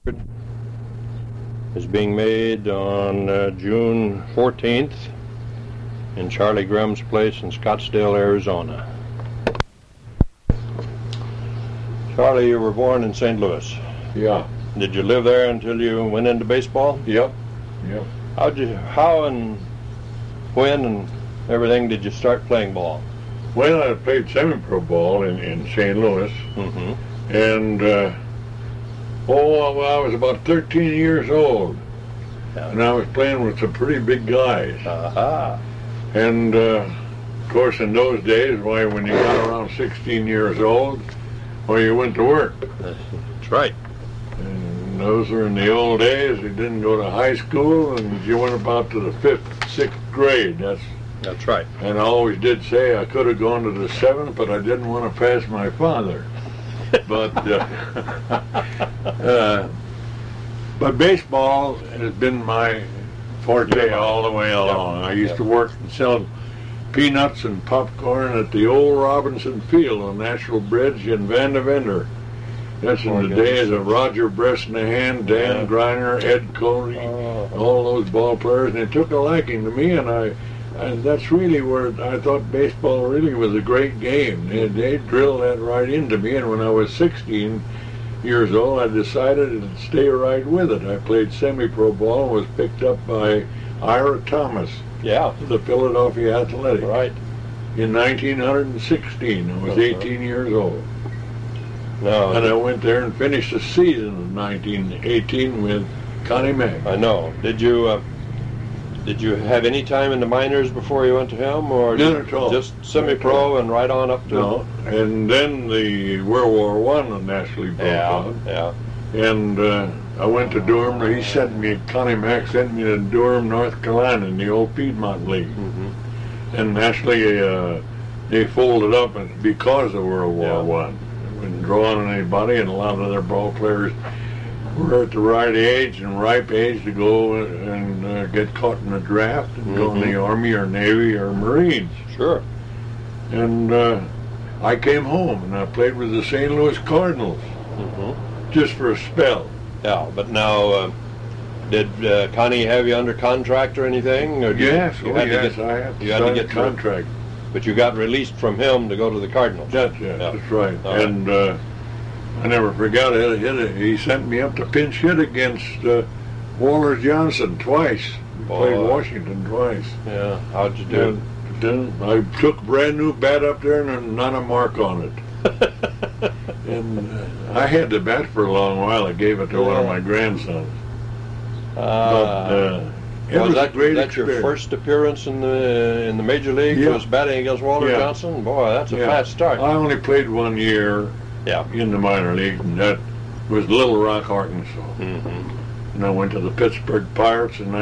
is being made on June 14th in Charlie Grumm's place in Scottsdale, Arizona. Charlie, you were born in St. Louis. Yeah. Did you live there until you went into baseball? Yep. How and when and everything did you start playing ball? Well, I played semi-pro ball in St. Louis, and I was about 13 years old, and I was playing with some pretty big guys. And of course, in those days, when you got around 16 years old, you went to work. That's right. And those were in the old days. You didn't go to high school, and you went about to the 5th, 6th grade. That's right. And I always did say I could have gone to the 7th, but I didn't want to pass my father. But baseball has been my forte all the way along. I used to work and sell peanuts and popcorn at the old Robinson Field on National Bridge in Vandeventer. That's in the days of Roger Bresnahan, Dan Griner, Ed Coney, all those ball players, and they took a liking to me, and that's really where I thought baseball really was a great game. They drilled that right into me, and when I was 16 years old, I decided to stay right with it. I played semi-pro ball and was picked up by Ira Thomas, the Philadelphia Athletic. Right. In 1916, I was 18 years old. No. And I went there and finished the season of 1918 with Connie Mack. I know. Did you have any time in the minors before you went to him, or none at all? Just semi-pro and right on up to? No. And then the World War I naturally broke out. Yeah. And I went to Durham. Connie Mack sent me to Durham, North Carolina, in the old Piedmont League. And naturally, they folded up because of World War I. Didn't draw on anybody, and a lot of their ball players were at the right age and ripe age to go and get caught in the draft and go in the Army or Navy or Marines. Sure. And I came home and I played with the St. Louis Cardinals just for a spell. Yeah, but now, did Connie have you under contract or anything? Or Yes, I had to get contract. But you got released from him to go to the Cardinals. That's right. And I never forgot it. He sent me up to pinch hit against Waller Johnson twice. Played Washington twice. Yeah, how'd you do? Then I took a brand new bat up there and not a mark on it. And I had the bat for a long while. I gave it to one of my grandsons. Was that your first appearance in the major league? Yeah. Was batting against Waller Johnson? Boy, that's a fast start. I only played 1 year in the minor league, and that was Little Rock, Arkansas. And I went to the Pittsburgh Pirates in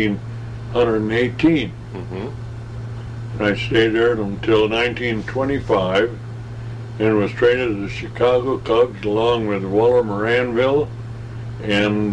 1918. And I stayed there until 1925 and was traded to the Chicago Cubs along with Waller Moranville and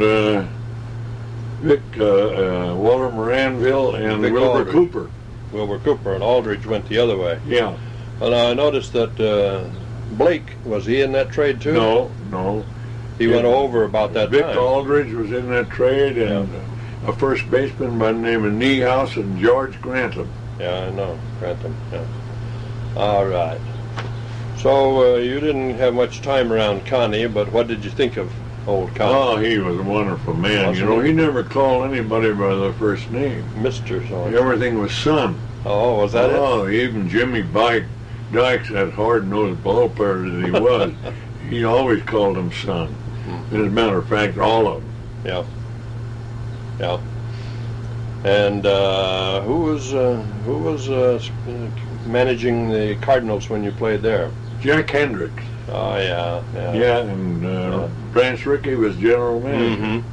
Waller Moranville and Vic Wilbur Aldridge. Cooper. Wilbur Cooper, and Aldridge went the other way. Yeah. Well, I noticed that Blake, was he in that trade too? No. He went over about that Vic time. Aldridge was in that trade, and a first baseman by the name of Niehaus and George Grantham. Yeah, I know. Grantham, yeah. All right. So you didn't have much time around Connie, but what did you think of old Connie? Oh, he was a wonderful man. Wasn't He never called anybody by their first name. Mr. So. Everything was son. Oh, was that it? Oh, even Jimmy Dykes, that hard-nosed ball player that he was, he always called him son. As a matter of fact, all of them. Yeah. And who was managing the Cardinals when you played there? Jack Hendricks. Oh, yeah. Yeah, and Branch Rickey was general manager.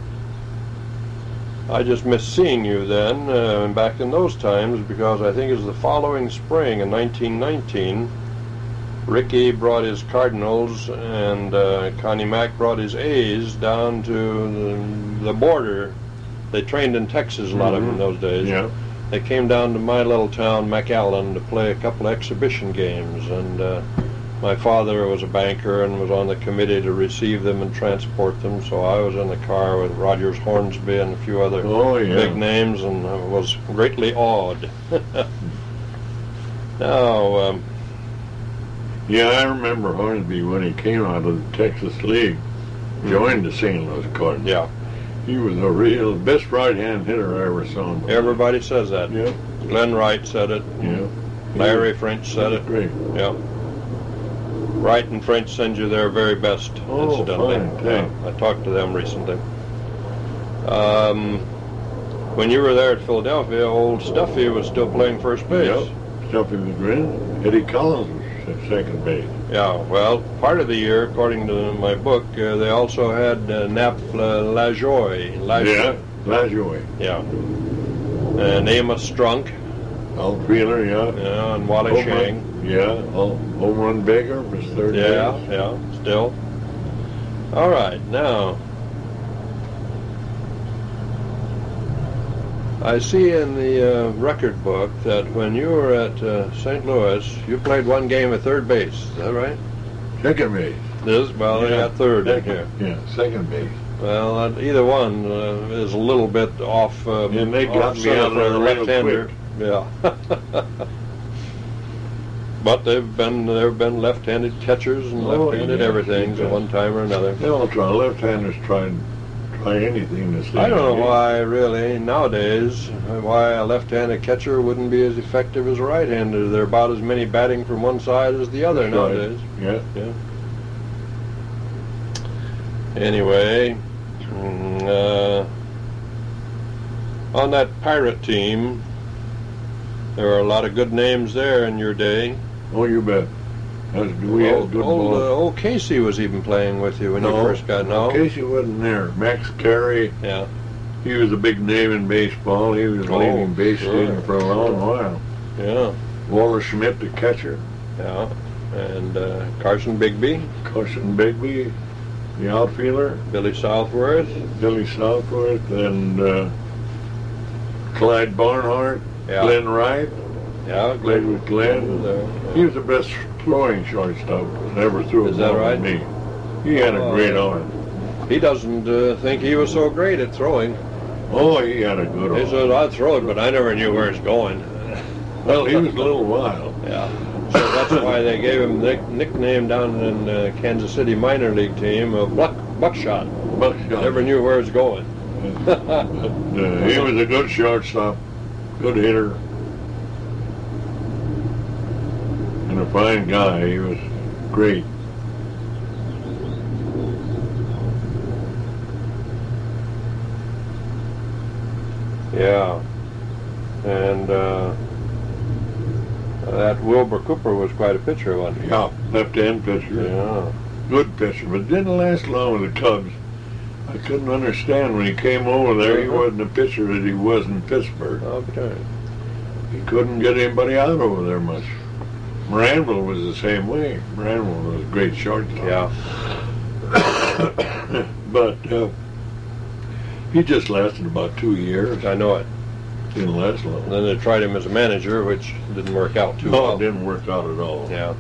I just missed seeing you then, back in those times, because I think it was the following spring in 1919, Rickey brought his Cardinals and Connie Mack brought his A's down to the border. They trained in Texas, a lot of them in those days. Yeah. They came down to my little town, McAllen, to play a couple of exhibition games, and my father was a banker and was on the committee to receive them and transport them, so I was in the car with Rogers Hornsby and a few other big names, and I was greatly awed. Now, yeah, I remember Hornsby when he came out of the Texas League, joined the St. Louis Cardinals. Yeah. He was a real best right-hand hitter I ever saw him. Everybody says that. Yeah. Glenn Wright said it. Yeah. Larry French said it. Great. Yeah. Wright and French send you their very best, incidentally. Fine. I talked to them recently. When you were there at Philadelphia, old Stuffy was still playing first base. Yep. Stuffy was great. Eddie Collins was at second base. Yeah, well, part of the year, according to my book, they also had Nap Lajoie. Yeah, Lajoie. Yeah. And Amos Strunk. Outfielder, yeah. Yeah, and Wally Shang. Yeah, home run Baker was third base. Yeah, still. All right, now, I see in the record book that when you were at St. Louis, you played one game at third base. Is that right? Second base. They got third in here. Yeah, second base. Well, either one is a little bit off. And they got me center out for of the there left-hander. Yeah. But they've been left-handed catchers and left-handed everything at one time or another. They all try. Left-handers try anything to see. I don't know why, really, nowadays, why a left-handed catcher wouldn't be as effective as a right-hander. There are about as many batting from one side as the other nowadays. Yeah. Anyway, on that Pirate team, there were a lot of good names there in your day. Oh, you bet. We had good balls. Old Casey was even playing with you when you first got. No, Casey wasn't there. Max Carey. Yeah. He was a big name in baseball. He was leading base stealer for a long while. Yeah. Walter Schmidt, the catcher. Yeah. And Carson Bigby. Carson Bigby, the outfielder. Billy Southworth. And Clyde Barnhart. Yeah. Glenn Wright. Yeah, Played with Glenn. He was the best throwing shortstop that ever threw a ball right? with me. He had a great arm. He doesn't think he was so great at throwing. Oh, he had a good arm. He said, I'd throw it, but I never knew where it's going. Well, he was a little wild. Yeah. So that's why they gave him the nickname down in Kansas City minor league team of Buckshot. Never knew where it's going. But, he was a good shortstop, good hitter. And a fine guy. He was great. Yeah. And that Wilbur Cooper was quite a pitcher, wasn't he? Yeah, left-hand pitcher. Yeah. Good pitcher, but didn't last long with the Cubs. I couldn't understand when he came over there, he wasn't a pitcher that he was in Pittsburgh. Okay. He couldn't get anybody out over there much. Moranville was the same way. Moranville was a great shortstop. Yeah. But he just lasted about 2 years. I know it. Didn't last long. And then they tried him as a manager, which didn't work out too No, well. it didn't work out at all. Yeah.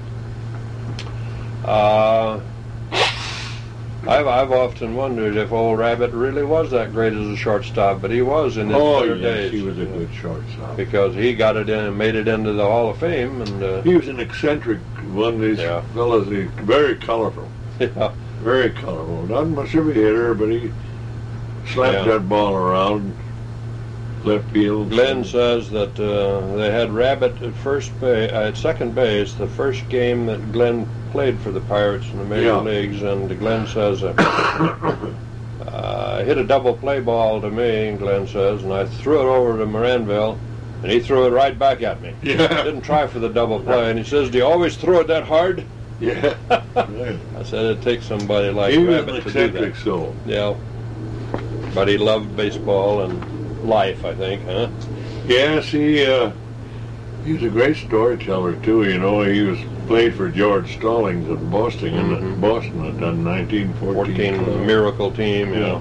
I've often wondered if Old Rabbit really was that great as a shortstop, but he was in his better days. He was a good shortstop. Because he got it in and made it into the Hall of Fame, and he was an eccentric one of these fellas. He's very colorful. Yeah. Very colorful. Not much of a hitter, but he slapped that ball around left field. Glenn says that they had Rabbit at second base the first game that Glenn played for the Pirates in the major leagues, and Glenn says I hit a double play ball to me, Glenn says, and I threw it over to Moranville, and he threw it right back at me. Yeah. Didn't try for the double play, and he says, do you always throw it that hard? Yeah. I said it takes somebody like Rabbit to do that. Soul. Yeah. But he loved baseball and life, I think, huh? Yes, he was a great storyteller too. You know, he played for George Stallings at Boston in Boston at 1914 miracle team. Yeah.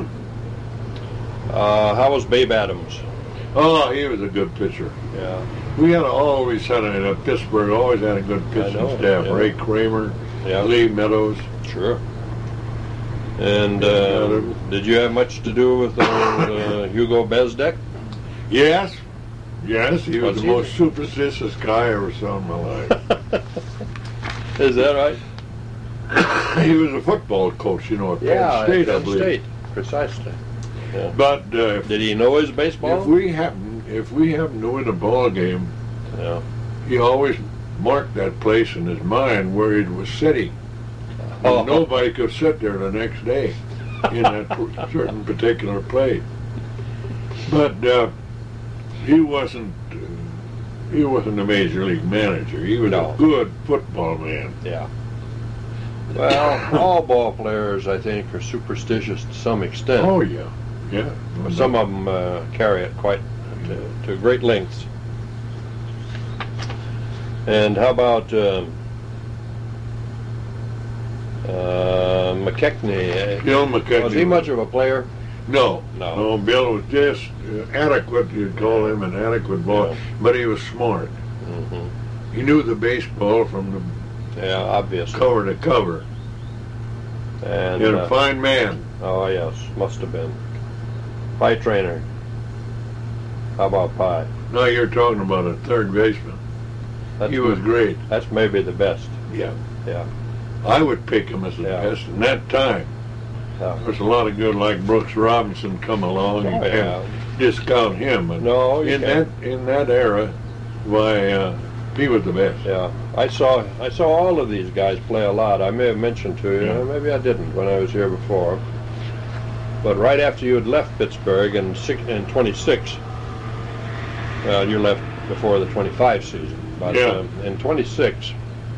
How was Babe Adams? Oh, he was a good pitcher. Yeah. We always had Pittsburgh always had a good pitching staff. Yeah. Ray Kramer, Yeah. Lee Meadows. Sure. And did you have much to do with Hugo Bezdek? Yes. Yes, he was Was the he? most superstitious guy I ever saw in my life. Is that right? He was a football coach, at Penn State, I Penn believe. State, precisely. Yeah. But Did he know his baseball? if we happen to win a ball game, Yeah. he always marked that place in his mind where he was sitting. Oh. And nobody could sit there the next day in that certain particular place. But he wasn't a major league manager. He was No. a good football man. Yeah. Well, all ball players, I think, are superstitious to some extent. Oh yeah, yeah. Some of them carry it quite to great lengths. And how about McKechnie? Bill McKechnie. Was he much of a player? No. No. Bill was just adequate. You'd call him an adequate ball, Yeah. but he was smart. Mm-hmm. He knew the baseball from Yeah, obviously. the cover to cover. And He had a fine man. oh yes, must have been. Pie trainer. How about Pie? Now you're talking about a third baseman. He was great. That's maybe the best. Yeah. Yeah. I would pick him as the Yeah. best in that time. Yeah. There's a lot of good like Brooks Robinson come along. You Oh, yeah. can't discount him. But No, you can't. in that era, why he was the best. Yeah, I saw all of these guys play a lot. I may have mentioned to you, Yeah. maybe I didn't when I was here before. But right after you had left Pittsburgh in 26, you left before the 25 season. But Yeah. in 26,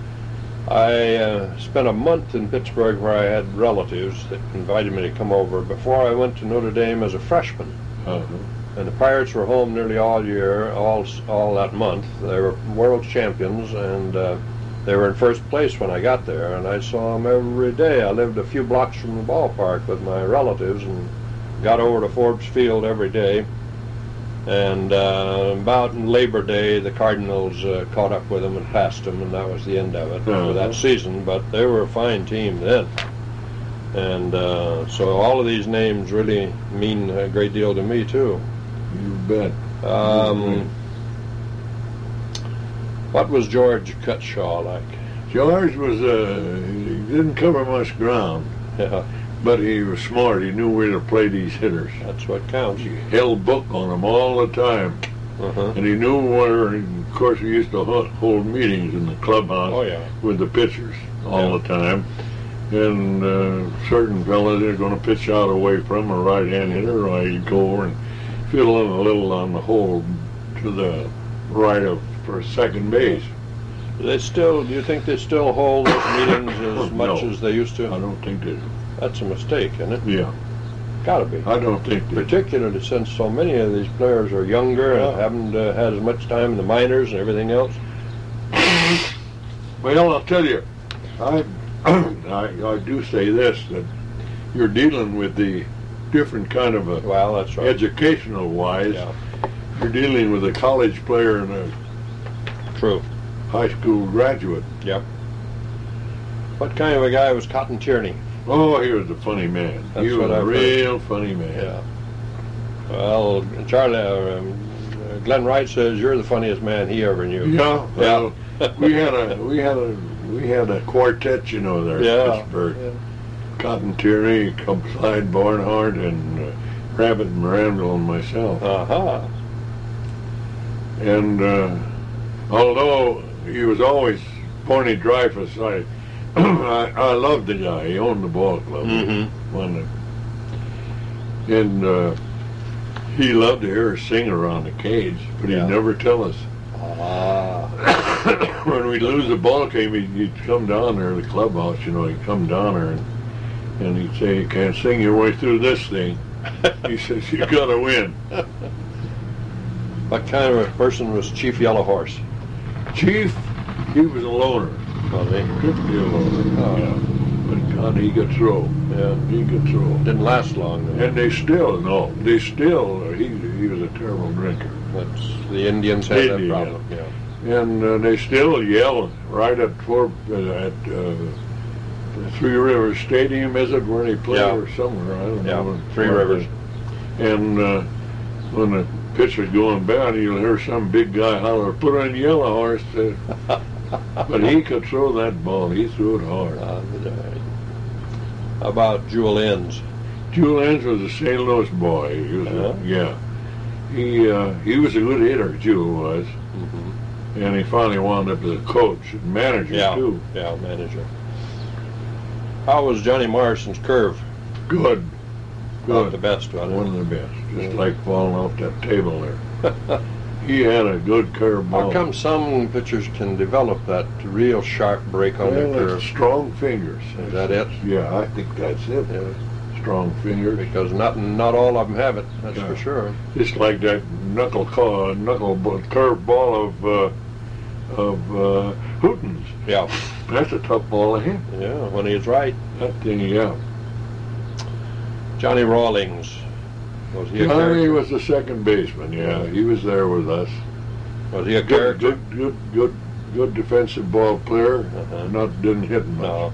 I spent a month in Pittsburgh where I had relatives that invited me to come over before I went to Notre Dame as a freshman. Uh-huh. And the Pirates were home nearly all year, all that month. They were world champions, and they were in first place when I got there. And I saw them every day. I lived a few blocks from the ballpark with my relatives, and got over to Forbes Field every day. And about in Labor Day, the Cardinals caught up with them and passed them, and that was the end of it for that season. But they were a fine team then. And so all of these names really mean a great deal to me, too. You bet. What was George Cutshaw like? George was he didn't cover much ground, Yeah, but he was smart. He knew where to play these hitters. that's what counts. He held book on them all the time, Uh-huh. and he knew where. Of course, we used to hold meetings in the clubhouse Oh, yeah. with the pitchers all the time. And certain fellas are going to pitch out away from a right-hand hitter, or you'd go over and fiddle in a little on the hole to the right of for second base. Do you think they still hold those meetings as much No. as they used I to? don't think they do. That's a mistake, isn't it? Yeah, Gotta be. I don't think they do. Particularly since so many of these players are younger and Yeah. haven't had as much time in the minors and everything else. Well, I'll tell you, I do say this, that you're dealing with the different kind of a Well, that's right. educational wise. Yeah, You're dealing with a college player and a true. high school graduate. Yep. What kind of a guy was Cotton Tierney? Oh, he was a funny man. That's He was what a I've real funny man. Yeah. Well, Charlie, Glenn Wright says you're the funniest man he ever knew. Yeah. Well, we had a quartet, there Yeah. in Pittsburgh. Yeah. Cotton Tierney, Clyde Barnhart, and Rabbit Mirandel and myself. Uh-huh. And although he was always Porny Dreyfus, I loved the guy. He owned the ball club. Mhm. And he loved to hear us sing around the cage, but Yeah. he'd never tell us. Ah. When we'd lose a ball game, he'd come down there to the clubhouse, he'd come down there and he'd say, "You can't sing your way through this thing." He says, "You gotta win." What kind of a person was Chief Yellow Horse? Chief, he was a loner. Was he? Could be a loner. Oh. Yeah. But God, he could throw. Yeah. He could throw. Didn't last long, though. And he was a terrible drinker. That's the Indians had that problem. Yeah. And they still yell right at Three Rivers Stadium, is it, where they play, or somewhere? I don't know. Three Rivers. And when the pitcher's going bad, you'll hear some big guy holler, "Put on Yellow Horse." But he could throw that ball. He threw it hard. How about Jewel Inns? Jewel Inns was a St. Louis boy. He was he was a good hitter, Jewel was. Mm-hmm. And he finally wound up as a coach and manager, too. Yeah, manager. How was Johnny Morrison's curve? Good. Not the best, wasn't it? One of the best. Just like falling off that table there. He had a good curve ball. How come some pitchers can develop that real sharp break on their curve? Strong fingers. Is that it? Yeah, I think that's it. Yeah. Strong fingers. Because not all of them have it, that's for sure. Just like that knuckle curve ball of Hooten's. Yeah. That's a tough ball to hit. Yeah, when he's right. That thing, yeah. Johnny Rawlings. Was he a Johnny character? was the second baseman, He was there with us. Was he a character? Good defensive ball player. Didn't hit much. No.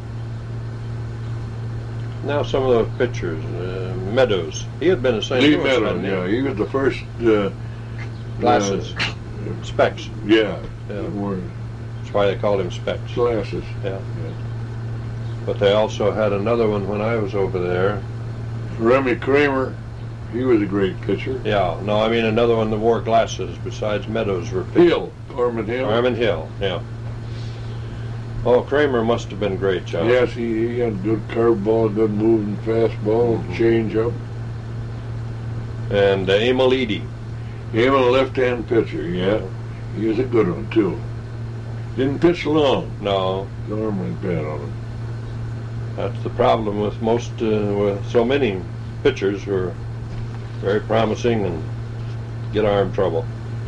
Now some of those pitchers, Meadows. He had been a St. Louis. Meadows, he was the first. Glasses. Specs. Yeah. That's why they called him Specs. Glasses. Yeah. But they also had another one when I was over there. Remy Kramer. He was a great pitcher. Yeah. No, I mean another one that wore glasses besides Meadows were pitching. Ormond Hill. Ormond Hill, yeah. Oh, Kramer must have been great, John. Yes, he had good curveball, good moving fastball, change up. And Emil Eady. Emil, a left-hand pitcher, He was a good one, too. Didn't pitch long. No. His arm went bad on him. That's the problem with with so many pitchers who are very promising and get arm trouble.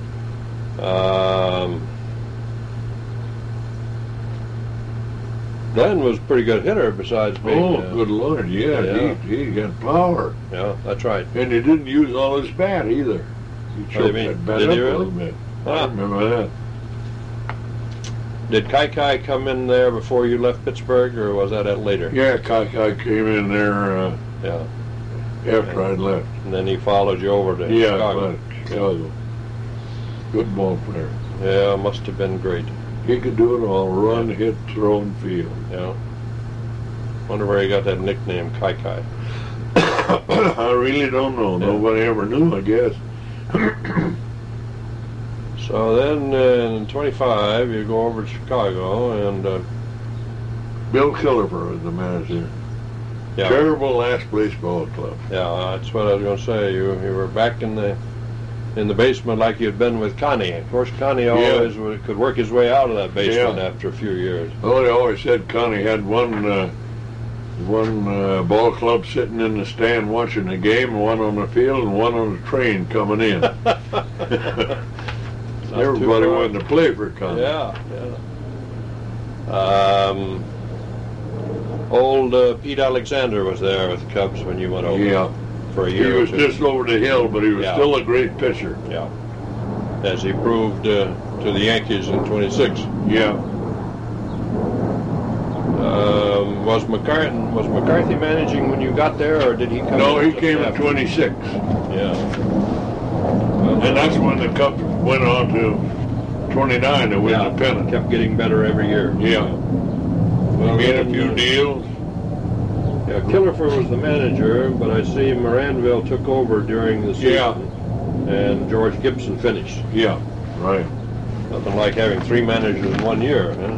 Glenn was a pretty good hitter besides being... good Lord, he got power. Yeah, that's right. And he didn't use all his bat either. He choked that bat up a little bit. I remember that. Did Kai come in there before you left Pittsburgh, or was that later? Yeah, Kai came in there after I'd left. And then he followed you over to Chicago. Chicago. Good ball player. Yeah, must have been great. He could do it all, run, hit, throw, and field. Yeah. Wonder where he got that nickname, Kai. I really don't know. Yeah. Nobody ever knew, I guess. So then in 25, you go over to Chicago, and... Bill Killifer was the manager. Yeah. Terrible last place ball club. Yeah, that's what I was going to say. You were back in the basement like you'd been with Connie. Of course, Connie always could work his way out of that basement after a few years. Well, they always said Connie had one ball club sitting in the stand watching the game, one on the field, and one on the train coming in. Everybody wanted to play for Connie. Yeah. Old Pete Alexander was there with the Cubs when you went over. Yeah. For a year. He was just over the hill, but he was still a great pitcher. Yeah. As he proved to the Yankees in 26. Yeah. Was McCarthy managing when you got there, or did he come? No, he came in 26. Yeah. And that's when the Cubs went on to 29 to win the pennant. Kept getting better every year. Yeah. Well, made a few deals. Yeah, Killifer was the manager, but I see Moranville took over during the season, and George Gibson finished. Yeah, right. Nothing like having three managers in 1 year. Huh?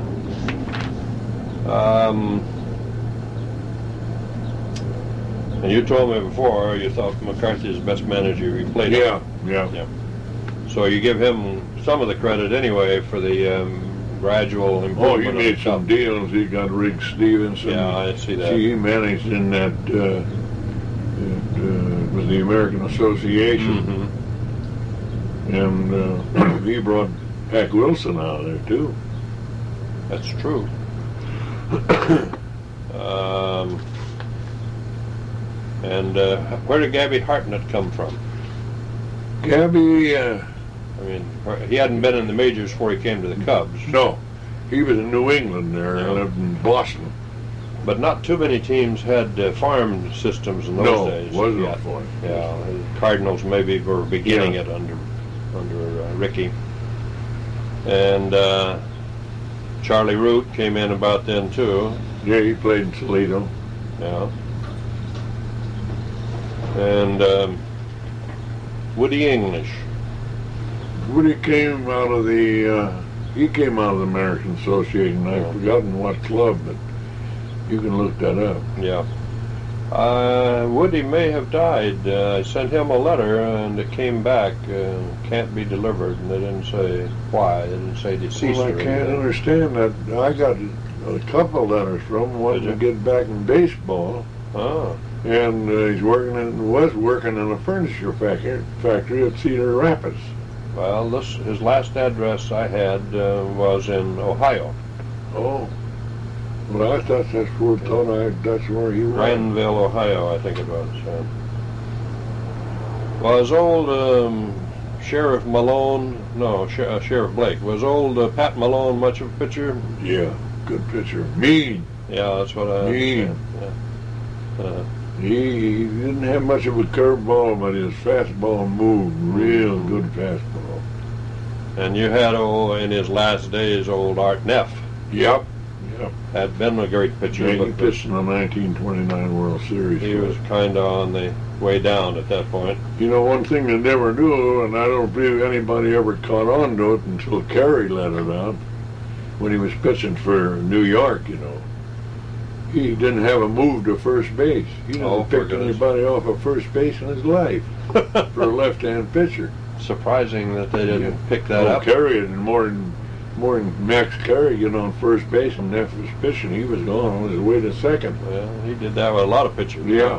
And you told me before you thought McCarthy is the best manager you played. Yeah. So you give him some of the credit anyway for the gradual improvement. Oh, he made some deals. He got Rick Stevenson. Yeah, I see that. He managed in that with the American Association, and he brought Pac Wilson out of there too. That's true. And where did Gabby Hartnett come from? Gabby I mean, he hadn't been in the majors before he came to the Cubs. No, he was in New England there. Yeah. And lived in Boston. But not too many teams had farm systems in those days. No, wasn't yet. a farm. Yeah, the Cardinals maybe were beginning it under Rickey. And Charlie Root came in about then too. Yeah, he played in Toledo. Yeah. And Woody English. Woody came out of the American Association. I've forgotten what club, but you can look that up. Yeah. Woody may have died. I sent him a letter, and it came back. Can't be delivered, and they didn't say why. They didn't say deceased. Well, I can't understand that. I got a couple of letters from him wanting to get back in baseball. Oh. And was working in a furniture factory at Cedar Rapids. Well, his last address I had was in Ohio. Oh. Well, I thought that's where he was. Granville, Ohio, I think it was. Was old Sheriff Malone, Sheriff Blake, was old Pat Malone much of a pitcher? Yeah, good pitcher. Mean. Yeah, that's what I Mean. Yeah. He didn't have much of a curveball, but his fastball moved real good fastball. And you had, in his last days, old Art Neff. Yep. Had been a great pitcher. Yeah, he pitched in the 1929 World Series. He was kind of on the way down at that point. You know, one thing they never knew, and I don't believe anybody ever caught on to it until Carey let it out, when he was pitching for New York, you know. He didn't have a move to first base. He didn't pick anybody off of first base in his life for a left-hand pitcher. Surprising that they didn't pick that up. Carey had more than Max Carey get on first base and Neff was pitching. He was gone on his way to second. Well, he did that with a lot of pitchers. Yeah.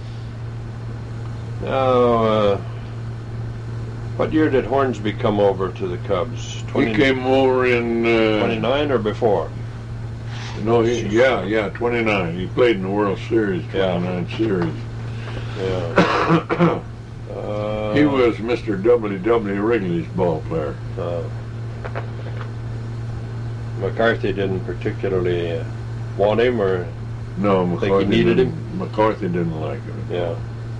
Now, what year did Hornsby come over to the Cubs? He came over in 29 or before? No, 29. He played in the World Series, 29 series. Yeah. He was Mr. W.W. Wrigley's ball player. McCarthy didn't particularly want him, or no, McCarthy think he needed him? McCarthy didn't like him. Yeah.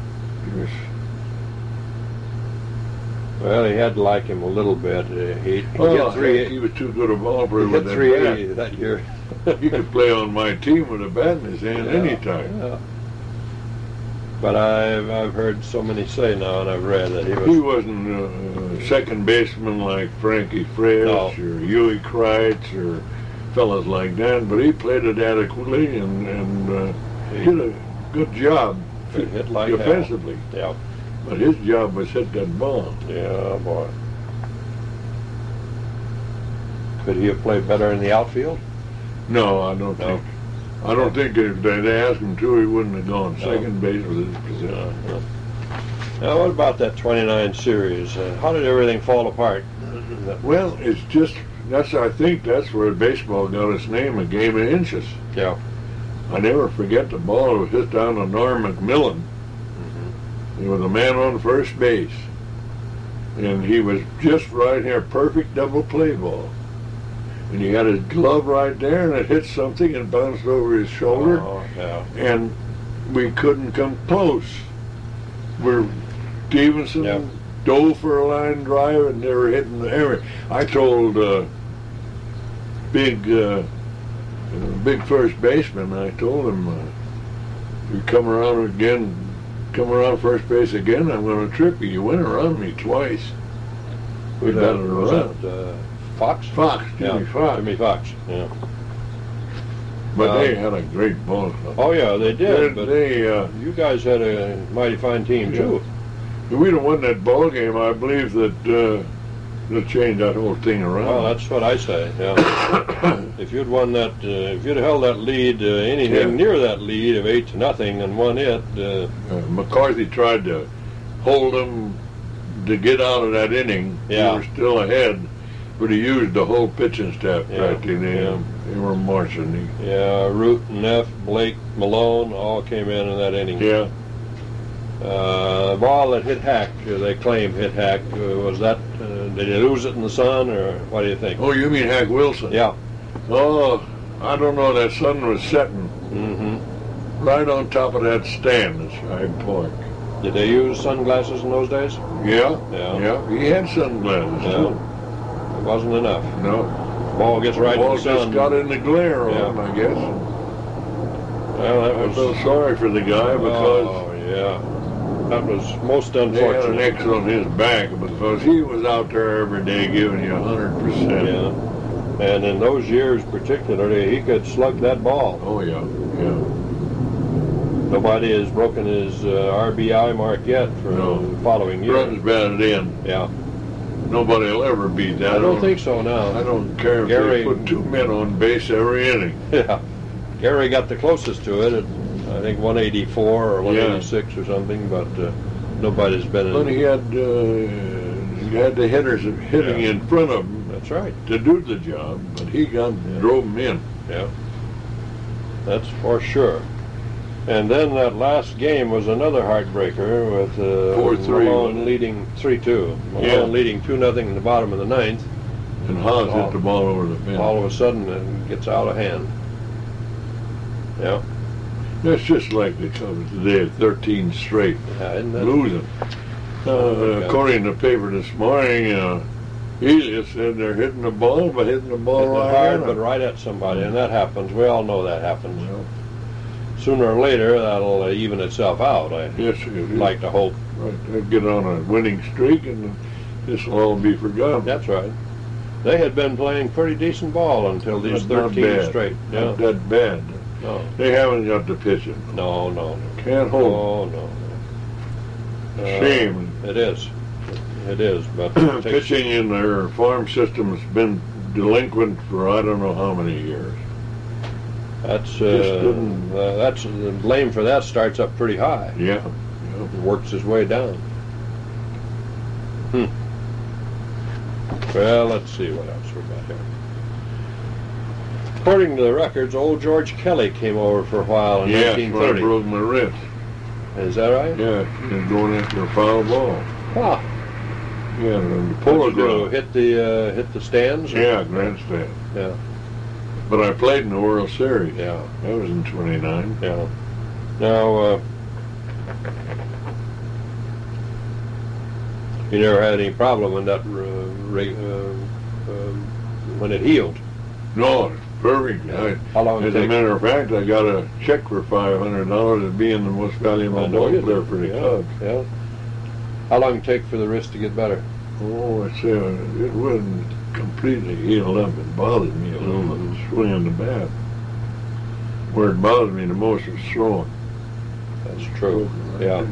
He had to like him a little bit. He was too good a ball player with that 380 that year. He could play on my team with a bat in his hand anytime. Yeah. But I've heard so many say now, and I've read that he wasn't a second baseman like Frankie Fresh or Huey Kreitz or fellas like that, but he played it adequately and did a good job defensively. Yeah. But his job was hit that ball. Yeah, boy. Could he have played better in the outfield? No, I don't think. I don't think if they'd asked him to, he wouldn't have gone. Second base was his position. Now, what about that 29 series? How did everything fall apart? Well, it's just, I think that's where baseball got its name, a game of inches. Yeah. I never forget the ball was hit down to Norm McMillan. There was a man on first base. And he was just right here, perfect double play ball. And he had his glove right there, and it hit something and bounced over his shoulder. Oh, yeah. And we couldn't come close. Stevenson dove for a line drive, and they were hitting the air. I told big first baseman, I told him, if you come around first base again, I'm going to trip you. You went around me twice. We got it around. Fox? Jimmy Fox. Jimmy Fox, yeah. But they had a great ball club. Oh, yeah, they did. You guys had a mighty fine team, too. If we'd have won that ball game, I believe that they'll change that whole thing around. Well, that's what I say, yeah. If you'd won that, if you'd held that lead, anything near that lead of 8-0 and won it. McCarthy tried to hold them to get out of that inning. Yeah. They were still ahead. But he used the whole pitching staff practically. They were marching. Root, Neff, Blake, Malone all came in that inning. Yeah. Ball that hit Hack, they claim hit Hack. Was that, did he lose it in the sun, or what do you think? Oh, you mean Hack Wilson? Yeah. Oh, I don't know. That sun was setting right on top of that stand at High Park. Did they use sunglasses in those days? Yeah. Yeah. He had sunglasses, too. It wasn't enough. No. Ball gets right in Ball the sun. just got in the glare on him, I guess. Well, that I was... felt sorry for the guy because... Oh, yeah. That was most they had unfortunate. an X on his back because he was out there every day giving you 100%. Yeah. And in those years particularly, he could slug that ball. Oh, yeah. Nobody has broken his RBI mark yet for the following year. Runs batted in. Yeah. Nobody will ever beat that. I don't think so now. I don't care if Gary, they put 2 men on base every inning. Yeah. Gary got the closest to it at, I think, 184 or 186 or something, but nobody's been in. But he had the hitters hitting in front of him. That's right. To do the job, but he drove him in. Yeah. That's for sure. And then that last game was another heartbreaker with 4-3. Malone leading 3-2. Malone leading 2-0 in the bottom of the ninth. And Haas hit the ball over the fence. All of a sudden, it gets out of hand. Yeah. That's just like the Cubs today, 13 straight. Yeah, isn't that losing. According to the paper this morning, Elias said they're hitting the ball, but hitting the ball right hard, but right at somebody, and that happens. We all know that happens. Well, sooner or later, that'll even itself out. I like to hope. Right, they'll get on a winning streak, and this will all be forgotten. That's right. They had been playing pretty decent ball until these 13 straight. Yeah. Not that bad. No. They haven't got the pitching. No. Can't hold. No. Shame. It is. It is. But pitching in their farm system has been delinquent for I don't know how many years. That's the blame for that starts up pretty high. Yeah. Works his way down. Well, let's see what else we got here. According to the records, old George Kelly came over for a while in 1930. I broke my wrist. Is that right? Yeah, and going after a foul ball. Ah. Yeah, the What did you do? Hit the stands? Yeah, grandstand. Yeah. But I played in the World Series. Yeah. That was in 29. Yeah. Now, you never had any problem when that when it healed? No, it's perfect. Yeah. How long as a matter of fact, I got a check for $500 as being the most valuable ball player for the Cubs. Yeah. How long did it take for the wrist to get better? Oh, I say it wasn't completely healed up. It bothered me a little bit swinging the bat. Where it bothered me the most was throwing. That's true. Yeah.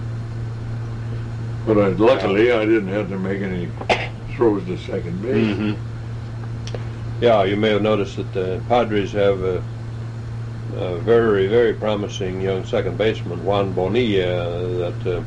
But luckily, I didn't have to make any throws to second base. Mm-hmm. Yeah, you may have noticed that the Padres have a very, very promising young second baseman, Juan Bonilla, that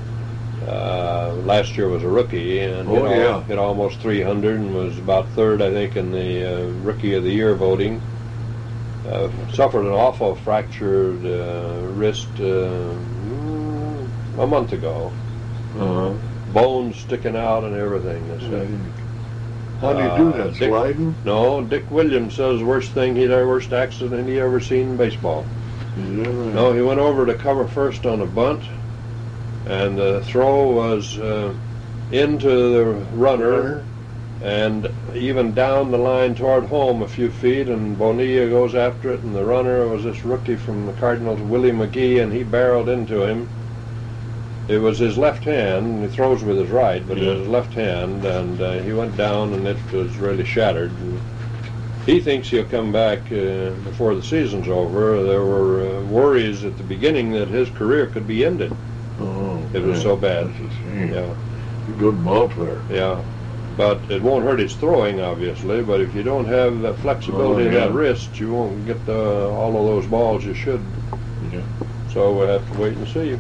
last year was a rookie and hit almost 300 and was about third, I think, in the Rookie of the Year voting. Suffered an awful fractured wrist a month ago. Bones sticking out and everything. They said. How do you do that? Sliding? No, Dick Williams says worst accident he ever seen in baseball. Is that right? No, he went over to cover first on a bunt, and the throw was into the runner and even down the line toward home a few feet, and Bonilla goes after it, and the runner was this rookie from the Cardinals, Willie McGee, and he barreled into him. It was his left hand. He throws with his right, but it was his left hand, and he went down, and it was really shattered. And he thinks he'll come back before the season's over. There were worries at the beginning that his career could be ended. It was so bad. That's a shame. Yeah. Good ball player. Yeah. But it won't hurt his throwing, obviously. But if you don't have the flexibility in that wrist, you won't get all of those balls you should. Yeah. So we'll have to wait and see.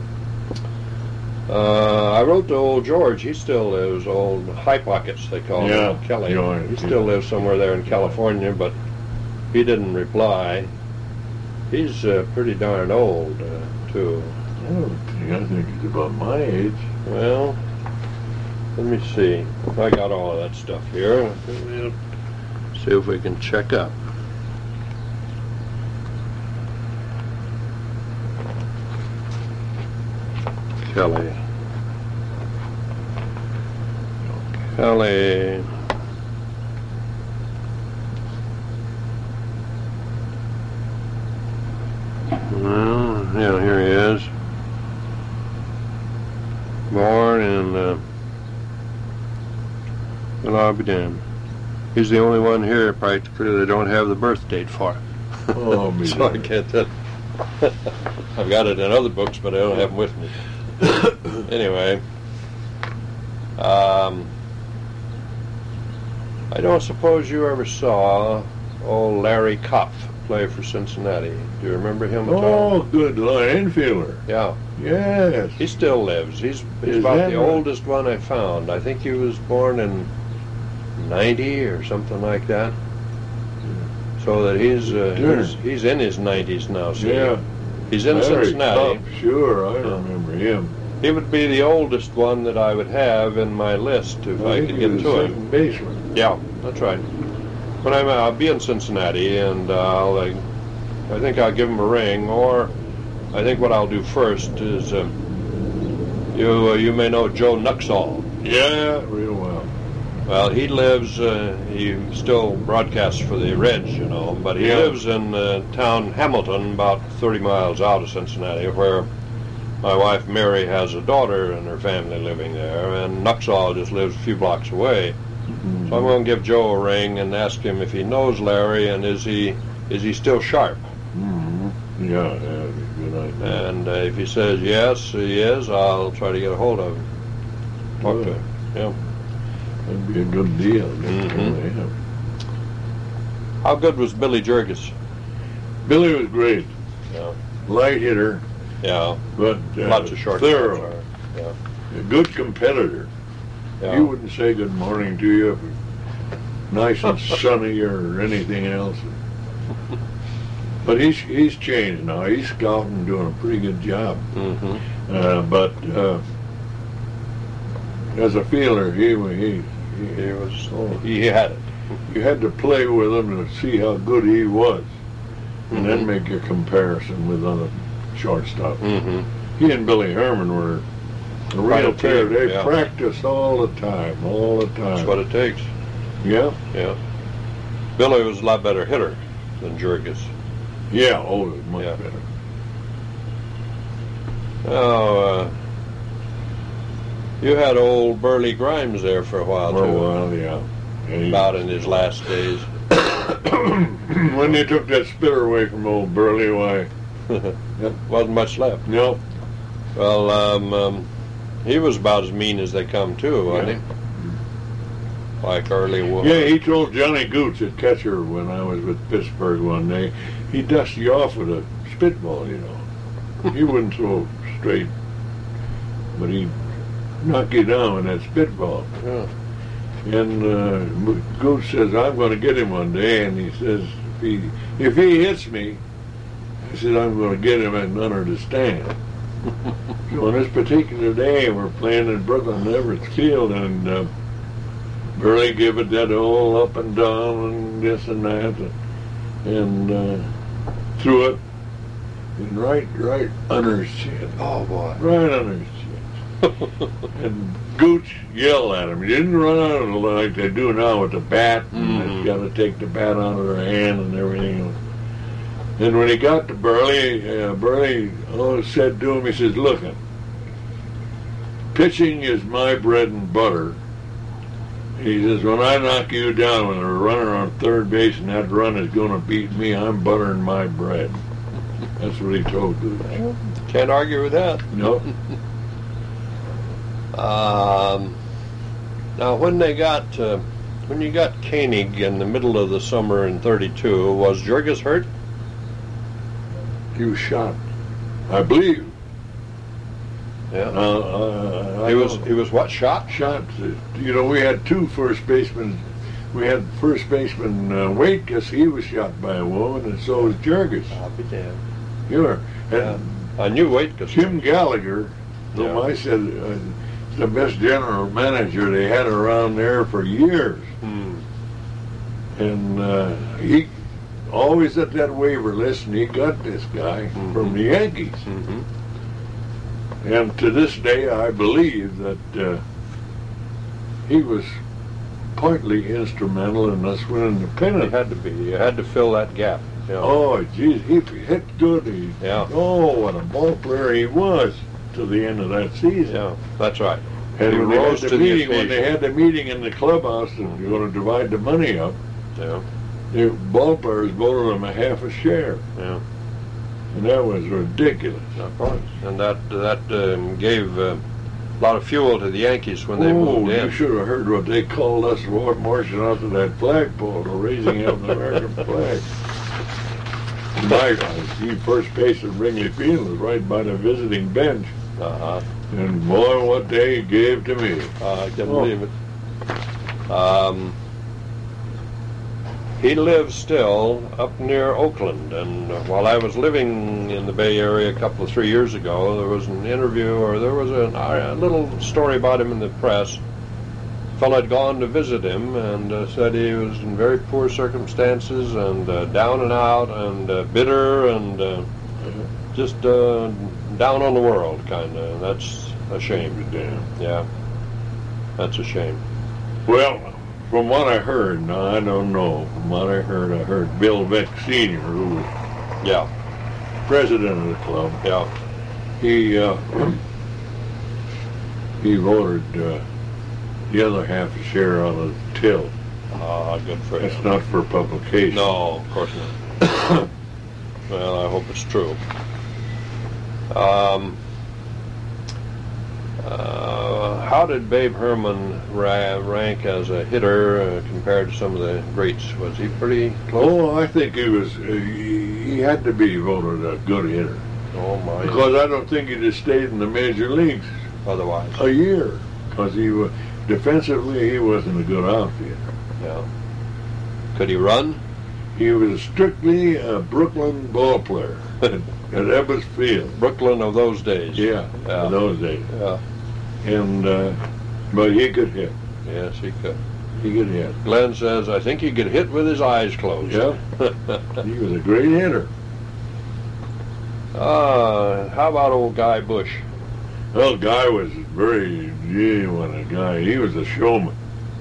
I wrote to old George. He still lives, old High Pockets, they call him, Kelly. He still lives somewhere there in California, but he didn't reply. He's pretty darn old, too. I think he's about my age. Well, let me see. I got all of that stuff here. We'll see if we can check up. Kelly. Kelly. Well, yeah, here he is. Born in, well, I'll be damned. He's the only one here practically they don't have the birth date for. Oh, me So I can't tell. I've got it in other books, but I don't have them with me. Anyway, I don't suppose you ever saw old Larry Kopf play for Cincinnati. Do you remember him at all? Oh, good Lord, infielder. Yeah. Yes. He still lives. He's about the oldest one I found. I think he was born in 90 or something like that. So that he's in his 90s now. So Yeah. he's in Larry Cincinnati. Kopf, sure, I remember him. He would be the oldest one that I would have in my list if I could get to him. Second baseman. Yeah, that's right. When I'll be in Cincinnati, and I think I'll give him a ring, or I think what I'll do first is you may know Joe Nuxall. Yeah, real well. Well, he lives. He still broadcasts for the Reds, you know, but he lives in town Hamilton, about 30 miles out of Cincinnati, where my wife Mary has a daughter and her family living there, and Nuxall just lives a few blocks away. So I'm going to give Joe a ring and ask him if he knows Larry and is he still sharp. Yeah, that'd be a good idea. And if he says yes, he is, I'll try to get a hold of him. Talk to him. Yeah. That'd be a good deal. Mhm. How good was Billy Jurgis? Billy was great. Yeah. Light hitter, Yeah. but Lots of short. thorough. Yeah. A good competitor. Yeah. He wouldn't say good morning to you if it's nice and sunny or anything else. But he's changed now. He's scouting, doing a pretty good job. Mm-hmm. But as a fielder, he had it. you had to play with him to see how good he was, and then make your comparison with other shortstop. Mm-hmm. He and Billy Herman were a Quite real a pair. team, They yeah. practiced all the time. That's what it takes. Yeah, Yeah. Billy was a lot better hitter than Jurgis. yeah. Oh, much Yeah. better. Oh, you had old Burley Grimes there for a while For a too. while, yeah. And he- About in his last days. when they took that spitter away from old Burley, why? Wasn't much left. No. Well, he was about as mean as they come too, wasn't he? Like early war. Yeah, he told Johnny Gooch, at catcher, when I was with Pittsburgh one day, he'd dust you off with a spitball, you know. He wouldn't throw straight, but he'd knock you down with that spitball. Yeah. And Gooch says, I'm going to get him one day, and he says, if he hits me, he said, I'm going to get him at under the stand. So on this particular day, we're playing in Brooklyn Everett's Field, and Burley give it that all up and down and this and that, and threw it and right under his chin. Oh boy. Right under his chin. And Gooch yelled at him. He didn't run out of it like they do now with the bat, and they've got to take the bat out of their hand and everything. And when he got to Burley, Burley said to him, he says, look, pitching is my bread and butter. He says, when I knock you down with a runner on third base and that run is going to beat me, I'm buttering my bread. That's what he told Gooch. Can't argue with that. No. Now, when you got Koenig in the middle of the summer in '32, was Jurgis hurt? He was shot, I believe. Yeah. He He was what, shot? shot. You know, we had two first basemen. We had first baseman Waitkus. He was shot by a woman, and so was Jurgis. I'll be damned. You were. And A new weight class. Jim Gallagher, whom Yeah. I said the best general manager they had around there for years. And he always at that waiver list, and he got this guy from the Yankees. And to this day, I believe that he was partly instrumental in us winning the He pennant. had to be. You had to fill that gap. Yeah. Oh, geez, he hit good. Oh, what a ball player he was to the end of that season. Yeah, that's right. And He when they, rose had to the the meeting, when they occasion. had the meeting in the clubhouse and you're going to divide the money up, Yeah, the ball players voted him a half a share. yeah, And that was ridiculous. of course. And that gave a lot of fuel to the Yankees when they moved you in. should have heard what they called us marching out to that flagpole, raising up the American flag. The first base of Wrigley Field was right by the visiting bench. Uh-huh. And boy, what they gave to me. I can believe it. He lives still up near Oakland, and while I was living in the Bay Area a couple of 3 years ago, there was an interview, or there was a little story about him in the press. A fellow had gone to visit him and said he was in very poor circumstances and down and out and bitter and just down on the world, kind of. That's a shame. Damn. Yeah, that's a shame. Well, from what I heard, now I don't know, from what I heard Bill Vick Sr., who was Yeah, president of the club, yeah. he voted the other half a share out of the till. Good for him. That's not for publication. No, of course not. Well, I hope it's true. How did Babe Herman rank as a hitter compared to some of the greats? Was he pretty close? Oh, I think he was. He had to be voted a good hitter Oh, my. because I don't think he'd have stayed in the major leagues Otherwise, a year because he was defensively he wasn't a good outfielder. yeah. Could he run? He was strictly a Brooklyn ball player at Ebbets Field. Brooklyn of those days. Yeah, in those days. Yeah. And but he could hit. Yes, he could. He could hit. Glenn says, I think he could hit with his eyes closed. Yeah. He was a great hitter. How about old Guy Bush? Well, Guy was very genuine. A guy. He was a showman.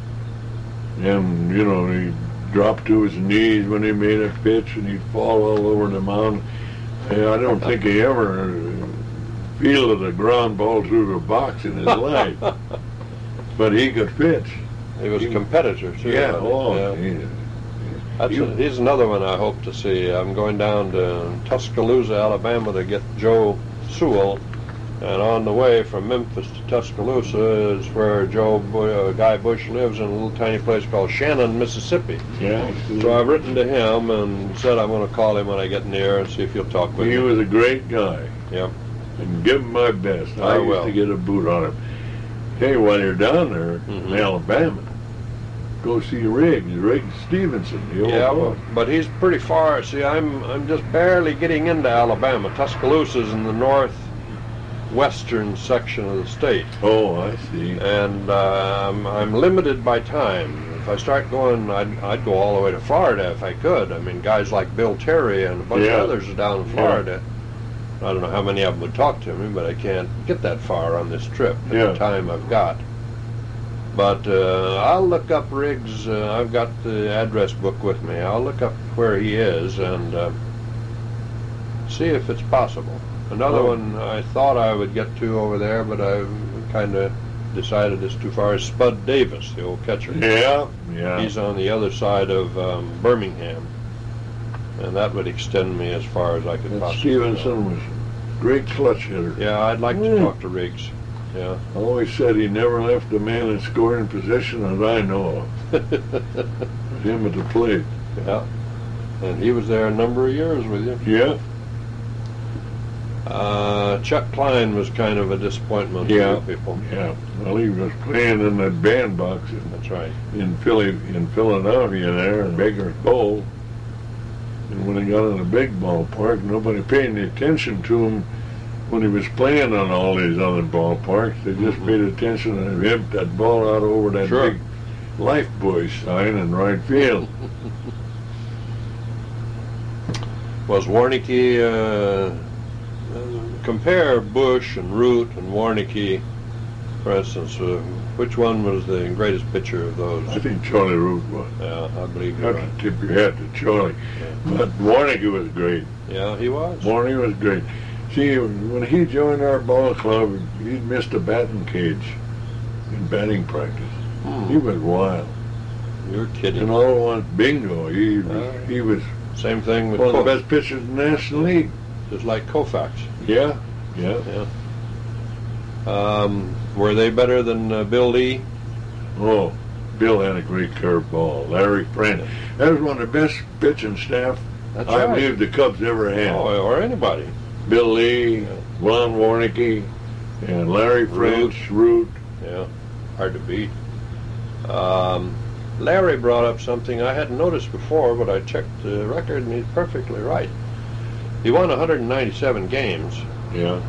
And you know, he dropped to his knees when he made a pitch, and he'd fall all over the mound. And I don't think he ever fielded a ground ball through the box in his life. But he could pitch. He was a competitor, too. Yeah. wasn't he? Yeah. He's another one I hope to see. I'm going down to Tuscaloosa, Alabama to get Joe Sewell. And on the way from Memphis to Tuscaloosa is where Guy Bush lives in a little tiny place called Shannon, Mississippi. Yeah. So I've written to him and said I'm going to call him when I get near and see if he'll talk with me. He was a great guy. Yep. And give him my best. I I will. used to get a boot on him. Hey, while you're down there in Alabama, go see Riggs Stevenson. The old Yeah, boy. but he's pretty far. See, I'm just barely getting into Alabama. Tuscaloosa's in the northwestern section of the state, Oh, I see. and I'm limited by time. If I start going, I'd go all the way to Florida if I could. I mean, guys like Bill Terry and a bunch Yeah. of others are down in Florida. I don't know how many of them would talk to me, but I can't get that far on this trip at Yeah. the time I've got. But I'll look up Riggs. I've got the address book with me. I'll look up where he is and see if it's possible. Another one I thought I would get to over there, but I kind of decided it's too far, is Spud Davis, the old catcher. Yeah, yeah. He's on the other side of Birmingham, and that would extend me as far as I could And possibly go. Stevenson was a great clutch hitter. Yeah, I'd like to talk to Riggs. Yeah. I always said he never left a man in scoring position that I know of. Him at the plate. Yeah. And he was there a number of years with you. Yeah. Chuck Klein was kind of a disappointment Yeah. to people. Yeah. Well, he was playing in that bandbox That's right. in Philadelphia there in Baker's Bowl. And when he got in the big ballpark, nobody paid any attention to him when he was playing on all these other ballparks, they just paid attention to him, that ball out over that Sure. big Lifebuoy sign in right field. Was Warneke, compare Bush and Root and Warneke, for instance, which one was the greatest pitcher of those? I think Charlie Root was. Yeah, I believe You you're have right. to tip your hat to Charlie. But Warneke was great. Yeah, he was. Warneke was great. See, when he joined our ball club, he'd missed a batting cage in batting practice. He was wild. You're kidding. And all at once, bingo, he was Same thing with one of the Koufax, best pitchers in the National League. just like Koufax. Yeah. Were they better than Bill Lee? Oh, Bill had a great curveball. Larry Friend. That was one of the best pitching staff That's I right. believe the Cubs ever had. Oh, or anybody. Bill Lee, Lon Warneke, and Larry French, Root. Yeah, hard to beat. Larry brought up something I hadn't noticed before, but I checked the record, and he's perfectly right. He won 197 games, Yeah.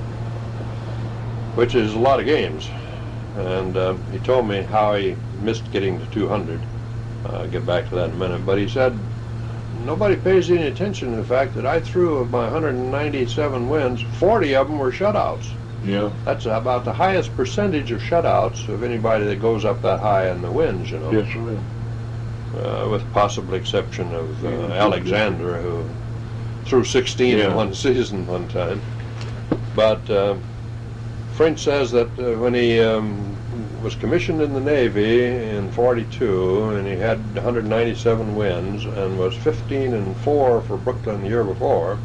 which is a lot of games. And he told me how he missed getting to 200. I'll get back to that in a minute. But he said, nobody pays any attention to the fact that I threw of my 197 wins, 40 of them were shutouts. Yeah. That's about the highest percentage of shutouts of anybody that goes up that high in the wins, you know. Yes, right. With possible exception of Alexander, who threw 16 in one season one time. But French says that when he was commissioned in the Navy in '42, and he had 197 wins and was 15-4 for Brooklyn the year before.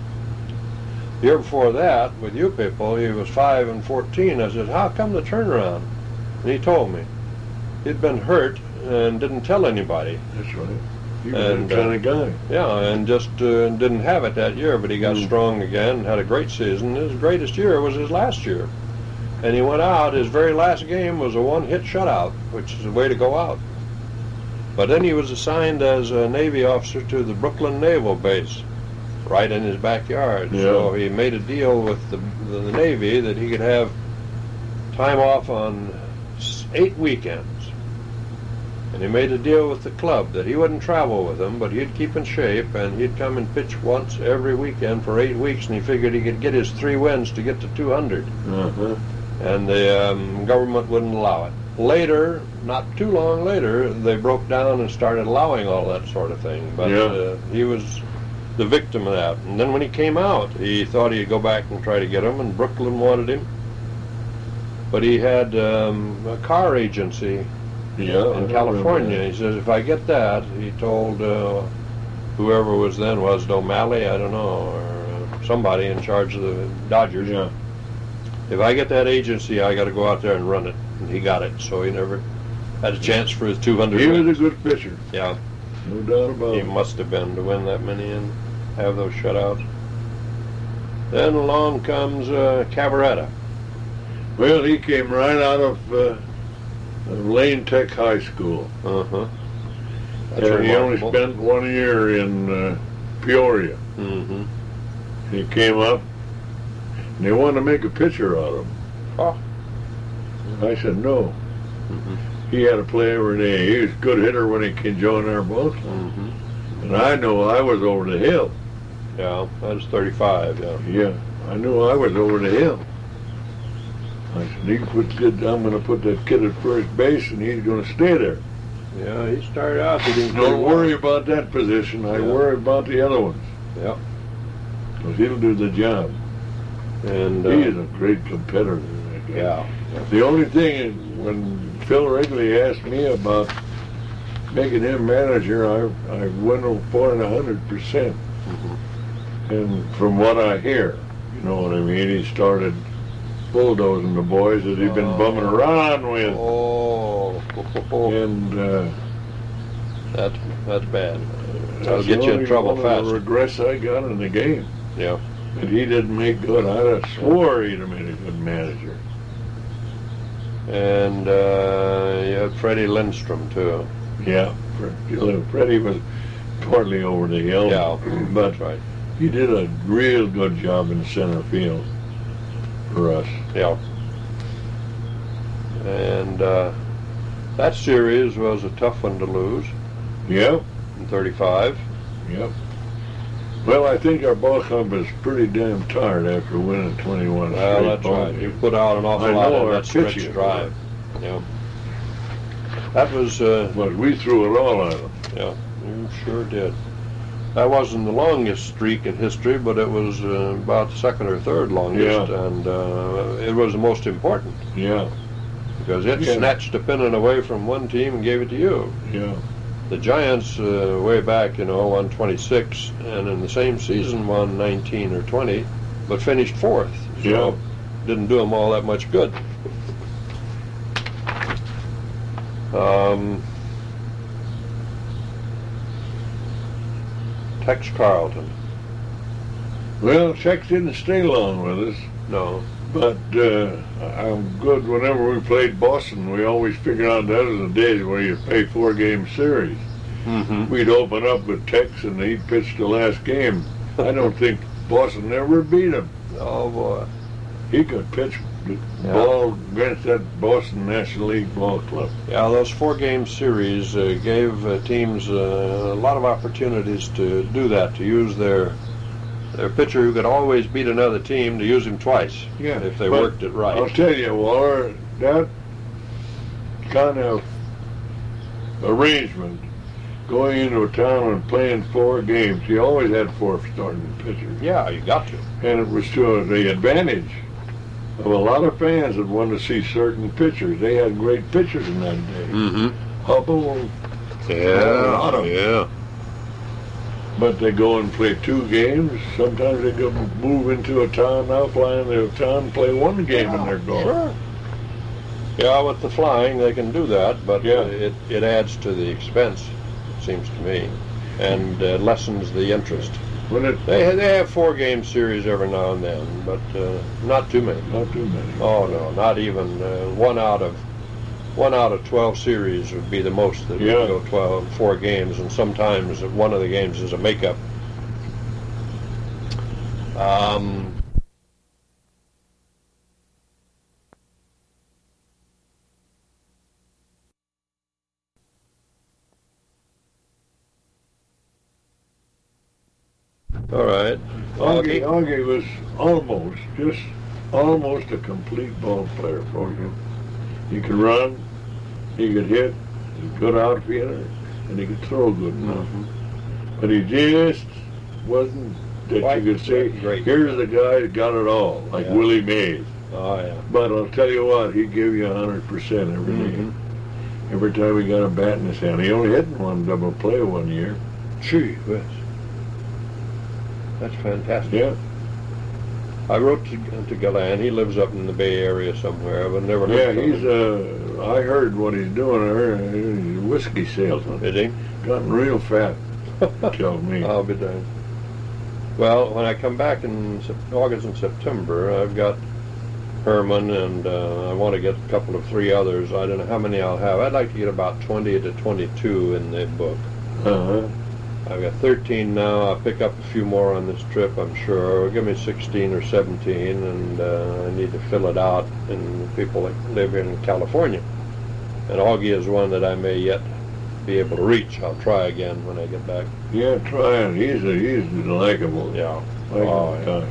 The year before that, with you people, he was 5-14. I said, "How come the turnaround?" And he told me he'd been hurt and didn't tell anybody. That's right. He was And, that kind of guy. Yeah, and just didn't have it that year, but he got strong again and had a great season. His greatest year was his last year. And he went out, his very last game was a one-hit shutout, which is a way to go out. But then he was assigned as a Navy officer to the Brooklyn Naval Base, right in his backyard. Yeah. So he made a deal with the Navy that he could have time off on 8 weekends. And he made a deal with the club that he wouldn't travel with them, but he'd keep in shape, and he'd come and pitch once every weekend for 8 weeks, and he figured he could get his 3 wins to get to 200. Uh-huh. And the government wouldn't allow it. Later, not too long later, they broke down and started allowing all that sort of thing. But he was the victim of that. And then when he came out, he thought he'd go back and try to get him, and Brooklyn wanted him. But he had a car agency in California. He says, if I get that, he told whoever was then, was it O'Malley, I don't know, or somebody in charge of the Dodgers. Yeah. If I get that agency, I got to go out there and run it. And he got it, so he never had a chance for his 200 He wins. was a good pitcher. Yeah, No doubt about he it. must have been to win that many and have those shutouts. Then along comes Cabaretta. Well, he came right out of Lane Tech High School. Uh-huh. And he only spent 1 year in Peoria. Mm-hmm. He came up, and they wanted to make a pitcher out of him. Oh. I said no. Mm-hmm. He had to play every day. He was a good hitter when he came join our ball club. Mm-hmm. And I know I was over the hill. Yeah, that was 35, yeah. Yeah, I knew I was over the hill. I said, I'm going to put that kid at first base, and he's going to stay there. Yeah, he started out. He didn't Don't worry about that position. I worry about the other ones. Yeah. Because he'll do the job. And He is a great competitor. yeah. The only thing is, when Phil Wrigley asked me about making him manager, I went for it 100%. Mm-hmm. And from what I hear, you know what I mean, he started bulldozing the boys that he'd been bumming around with. Oh. And That's bad. that's That'll get you in trouble one fast. of the regrets I got in the game. Yeah. And he didn't make good. I'd have swore he'd have made a good manager. And you had Freddie Lindstrom, too. Yeah, Freddie was partly over the hill. Yeah, but that's right. he did a real good job in center field. for us. Yeah. And that series was a tough one to lose Yep, in 35. yep. Well, I think our ball club is pretty damn tired after winning 21 Well, straight that's ball right. You games. put out an awful I lot know of our that stretch pitching. drive. Yeah. That was, But we threw it all at them. yeah, you sure did. That wasn't the longest streak in history, but it was about the second or third longest, Yeah. and it was the most important Yeah, because it Yeah. snatched a pennant away from one team and gave it to you. yeah. The Giants, way back, won 26, and in the same season won 19 or 20, but finished fourth. So Yeah. didn't do them all that much good. Tex Carlton. Well, Tex didn't stay long with us, No. but I'm good. Whenever we played Boston, we always figured out that was the days where you play 4-game series. Mm-hmm. We'd open up with Tex, and he'd pitch the last game. I don't think Boston ever beat him. Oh, boy. He could pitch the Yeah. ball against that Boston National League ball club. Yeah, those 4-game series gave teams a lot of opportunities to do that, to use their pitcher who could always beat another team, to use him twice if they but worked it right. I'll tell you, Waller, that kind of arrangement, going into a town and playing 4 games, you always had 4 starting pitchers. Yeah, you got to. And it was to the advantage of a lot of fans that wanted to see certain pitchers. They had great pitchers in that day. Mm-hmm. Hubble, Yeah, lot of them. yeah. but they go and play 2 games. Sometimes they go move into a town, outlying their town, play 1 game and they're gone. Sure. Yeah, with the flying, they can do that, but Yeah. it adds to the expense, it seems to me, and lessens the interest. When it, They have 4-game series every now and then, but not too many. not too many. Oh no, not even one out of 12 series would be the most that Yeah. would go 4 games, and sometimes one of the games is a makeup. All right. Augie was almost a complete ball player for you. He could run, he could hit, he's a good outfielder, and he could throw good enough. But he just wasn't that Quite you could say, great. here's the guy that got it all, like Yeah. Willie Mays. Oh yeah. But I'll tell you what, he'd give you 100% every day. Mhm. Every time he got a bat in his hand. He only hit one double play one year. Gee whiz. That's fantastic. Yeah. I wrote to Galan. He lives up in the Bay Area somewhere, but never Yeah, heard from he's him. I heard what he's doing. I heard he's a whiskey salesman. Is he? Gotten real fat, tell me. I'll be darned. Well, when I come back in August and September, I've got Herman, and I want to get a couple of 3 others. I don't know how many I'll have. I'd like to get about 20 to 22 in the book. Uh-huh. I've got 13 now. I'll pick up a few more on this trip, I'm sure. Give me 16 or 17, and I need to fill it out in people that live in California. And Augie is one that I may yet be able to reach. I'll try again when I get back. Yeah, try it. He's likable. Yeah. Likable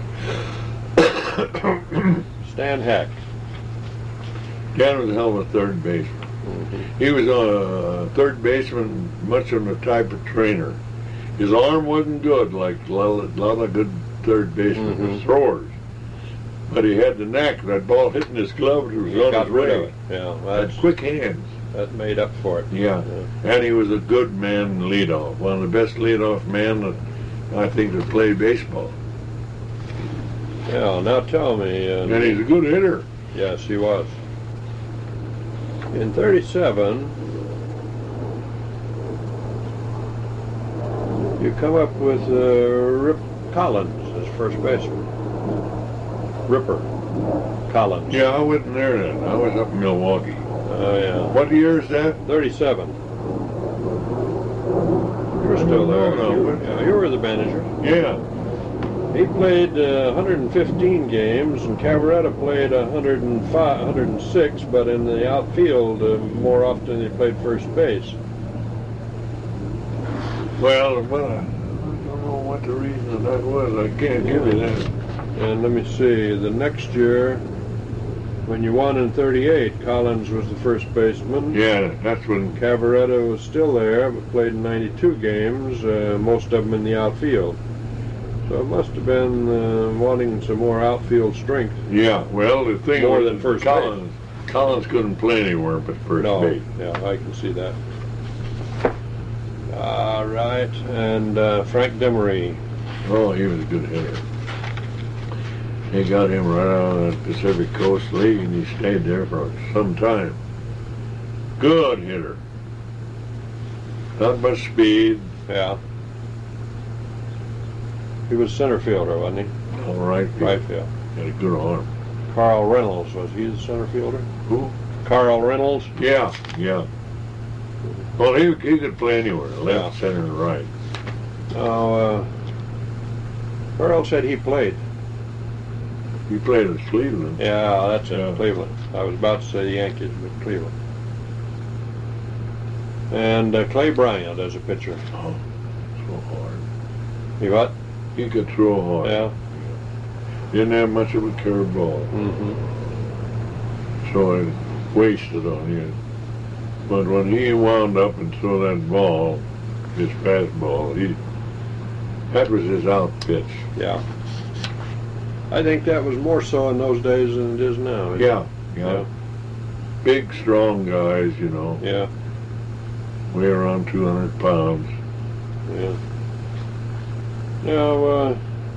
guy. Stan Heck. Dan was a hell of a third baseman. Mm-hmm. He was a third baseman, much of the type of trainer. His arm wasn't good, like a lot of good third basemen Mhm. throwers. But he had the knack. That ball hitting his glove, it was He on got his rid way. of it. Yeah, Had quick hands. that made up for it. Yeah. And he was a good man leadoff. One of the best leadoff men that I think that played baseball. Yeah, now tell me. And he's a good hitter. Yes, he was. In 37, you come up with Rip Collins as first baseman. Ripper Collins. Yeah, I wasn't there then. I was up in Milwaukee. Oh, yeah. What year is that? 37. You were still there. No, You were the manager. Yeah. He played 115 games, and Cavaretta played 105, 106, but in the outfield more often he played first base. Well, I don't know what the reason of that was. I can't give you that. And let me see, the next year, when you won in 38, Collins was the first baseman. Yeah, that's when Cavaretta was still there, but played in 92 games, most of them in the outfield. So it must have been wanting some more outfield strength. Yeah, well, the thing More was than first Collins couldn't play anywhere but first base. Yeah, I can see that. All right, and Frank Demery. Oh, he was a good hitter. They got him right out of the Pacific Coast League, and he stayed there for some time. Good hitter. Not much speed. Yeah. He was center fielder, wasn't he? All right. Right field. Had a good arm. Carl Reynolds, was he the center fielder? Who? Carl Reynolds? Yeah, yeah. Well, he could play anywhere, left, Yeah. center, and right. Oh, Carl said he played. He played at Cleveland. Yeah, that's it, Yeah. Cleveland. I was about to say the Yankees, but Cleveland. And Clay Bryant as a pitcher. Oh, so hard. He what? He could throw hard. Yeah. Didn't have much of a curveball, Mm-hmm. so it wasted on you. But when he wound up and threw that ball, his fastball, that was his out pitch. Yeah. I think that was more so in those days than it is now. Yeah. Yeah. Big, strong guys, you know. Yeah. Weigh around 200 pounds. Yeah. Now,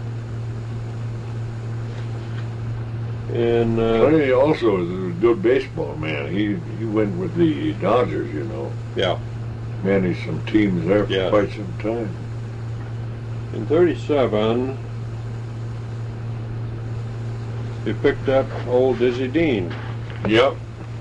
Clay also was a good baseball man. He went with the Dodgers, you know. Yeah. Managed some teams there for Yeah. quite some time. In 37, he picked up old Dizzy Dean. Yep.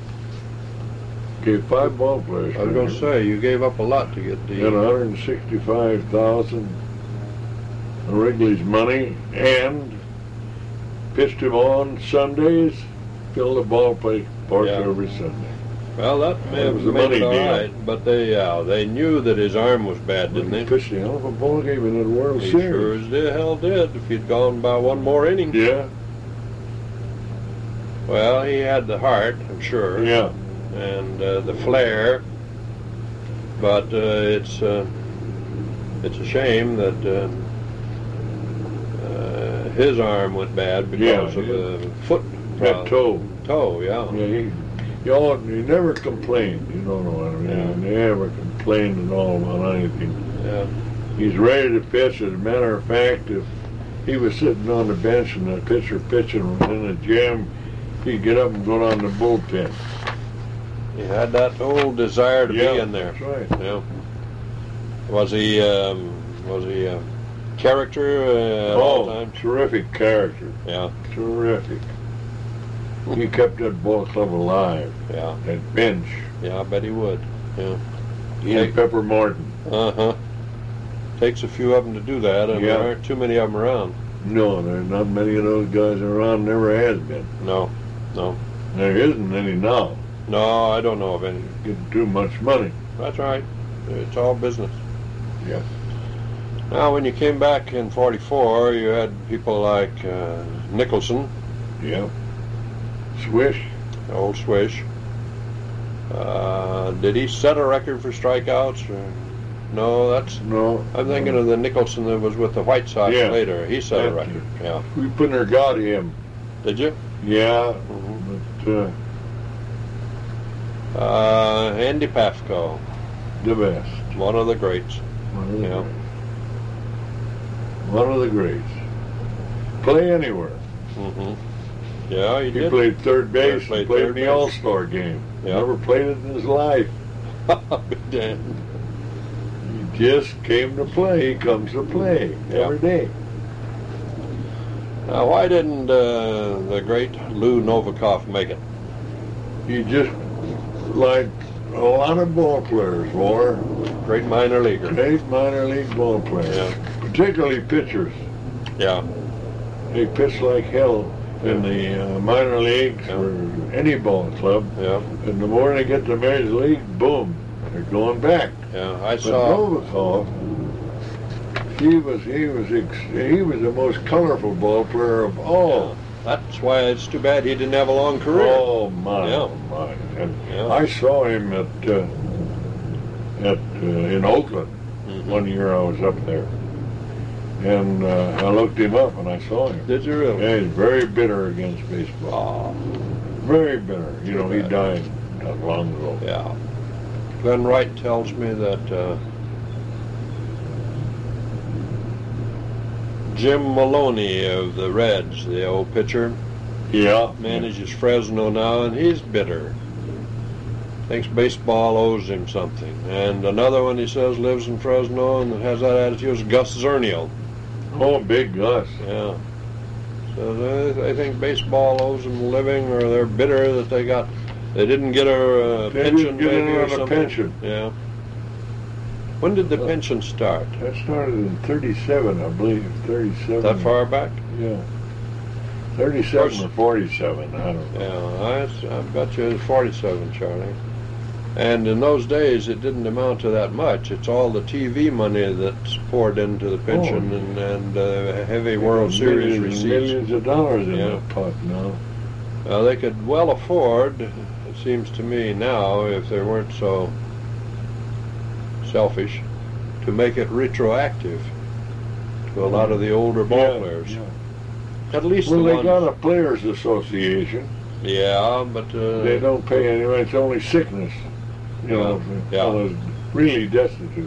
Gave 5 ball players. I was going to say, you gave up a lot to get And Dean. 165,000 Wrigley's money, and pitched him on Sundays, filled the ballpark Yeah. every Sunday. Well, that may have was a made money it all deal. right, but they knew that his arm was bad, didn't He they? pitched a hell of a ball game in the World He sure Series. as the hell did. If he'd gone by one more inning. Yeah, Well, he had the heart, I'm sure. yeah. And the flair, but it's a shame that his arm went bad because of the foot That toe. Toe, yeah. Yeah, he never complained. You don't know what I mean. Yeah. He never complained at all about anything. Yeah. He's ready to pitch. As a matter of fact, if he was sitting on the bench and the pitcher pitching was in a jam, he'd get up and go down the bullpen. He had that old desire to be in there. That's right. Yeah. Was he a character at all times? Terrific character. Yeah. Terrific. He kept that ball club alive. Yeah. That bench. Yeah, I bet he would. Yeah. He and Pepper Martin. Uh-huh. Takes a few of them to do that, and Yeah. there aren't too many of them around. No, there's not many of those guys around. Never has been. No. There isn't any now. No, I don't know of any. Getting too much money. That's right. It's all business. Yeah. Now, when you came back in 44, you had people like Nicholson, Yeah. Swish. old Swish. Did he set a record for strikeouts? Or? No, No. I'm thinking of the Nicholson that was with the White Sox Yeah. later. He set a That- record. Yeah. We put our got him. Did you? Yeah. Mhm. But Andy Pafko, the best. one of the greats. One of the Yeah. greats. One of the greats. Play anywhere. Mm-hmm. Yeah, he He did. played third base. Played He played third in the base. All-Star game. Yeah. Never played it in his life. Damn. He just came to play. He comes to play every day. Now, why didn't the great Lou Novikov make it? He just, like a lot of ball players, were Great minor leaguer. great minor league ball players, Yeah. particularly pitchers. Yeah. They pitched like hell in the minor leagues or any ball club. Yeah. And the more they get to Major League, boom, they're going back. Yeah, I But saw. Novikov, he was the most colorful ball player of all. That's why it's too bad he didn't have a long career. Oh my, Yeah. oh my! And Yeah. I saw him in Oakland one year. I was up there, and I looked him up and I saw him. Did you really? Yeah, he's very bitter against baseball. Very bitter. You know, he died not long ago. Yeah. Glenn Wright tells me that Jim Maloney of the Reds, the old pitcher, Yeah. manages Fresno now, and he's bitter. Thinks baseball owes him something. And another one, he says, lives in Fresno and has that attitude, is Gus Zernial. Oh, big Gus. Yeah. So they think baseball owes them a living, or they're bitter that they didn't get a They pension, didn't get maybe, or another something. pension. Yeah. When did the pension start? That started in 37, I believe. 37. That far back? Yeah. 37 or 47, I don't know. Yeah, I bet you it's 47, Charlie. And in those days, it didn't amount to that much. It's all the TV money that's poured into the pension and heavy World Series receipts. Millions of dollars in Yeah. that pot now. They could well afford, it seems to me now, if they weren't so selfish, to make it retroactive to a lot of the older ball players. Yeah. At least Well, the they ones. got a players' association. Yeah, but They don't pay anyone. It's only sickness. You know, if Yeah. fellas really destitute.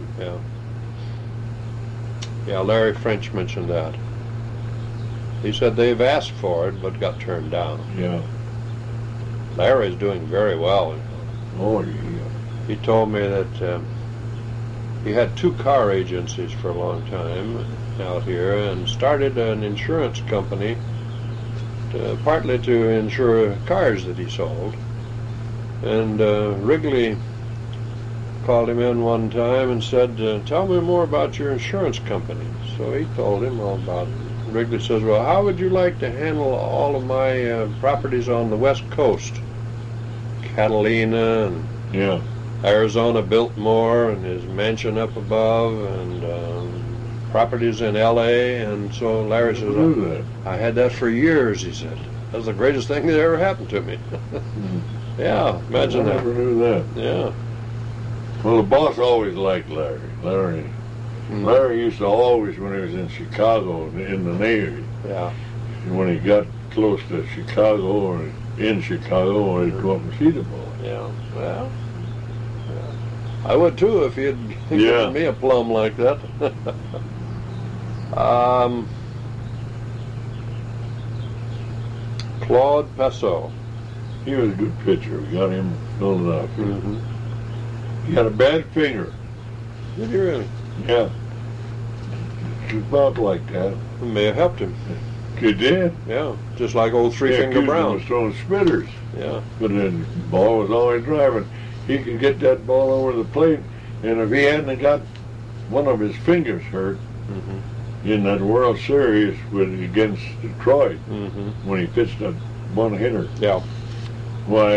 Yeah, Larry French mentioned that. He said they've asked for it, but got turned down. Yeah. Larry's doing very well. Oh, yeah. He told me that he had 2 car agencies for a long time out here and started an insurance company partly to insure cars that he sold. And Wrigley called him in one time and said, tell me more about your insurance company. So he told him all about it. Wrigley says, well, how would you like to handle all of my properties on the West Coast? Catalina and Yeah. Arizona Biltmore and his mansion up above and properties in L.A. And so Larry says, Do that. I had that for years, he said. That's the greatest thing that ever happened to me. Yeah, imagine I that. never knew that. Yeah. Well, the boss always liked Larry. Larry used to always, when he was in Chicago, in the Navy, Yeah. and when he got close to Chicago or in Chicago, he'd go up and see the ball. Yeah. Well, I would too if he had given me a plum like that. Claude Passot. He was a good pitcher. We got him filled up. Mm-hmm. He had a bad finger. Did he really? Yeah. He felt like that. It may have helped him. He did. Yeah, just like old Three Finger Houston Brown. was throwing spitters, Yeah. but then the ball was always driving. He could get that ball over the plate, and if he hadn't got one of his fingers hurt Mm-hmm. in that World Series against Detroit, Mm-hmm. when he pitched that one hitter, Yeah. why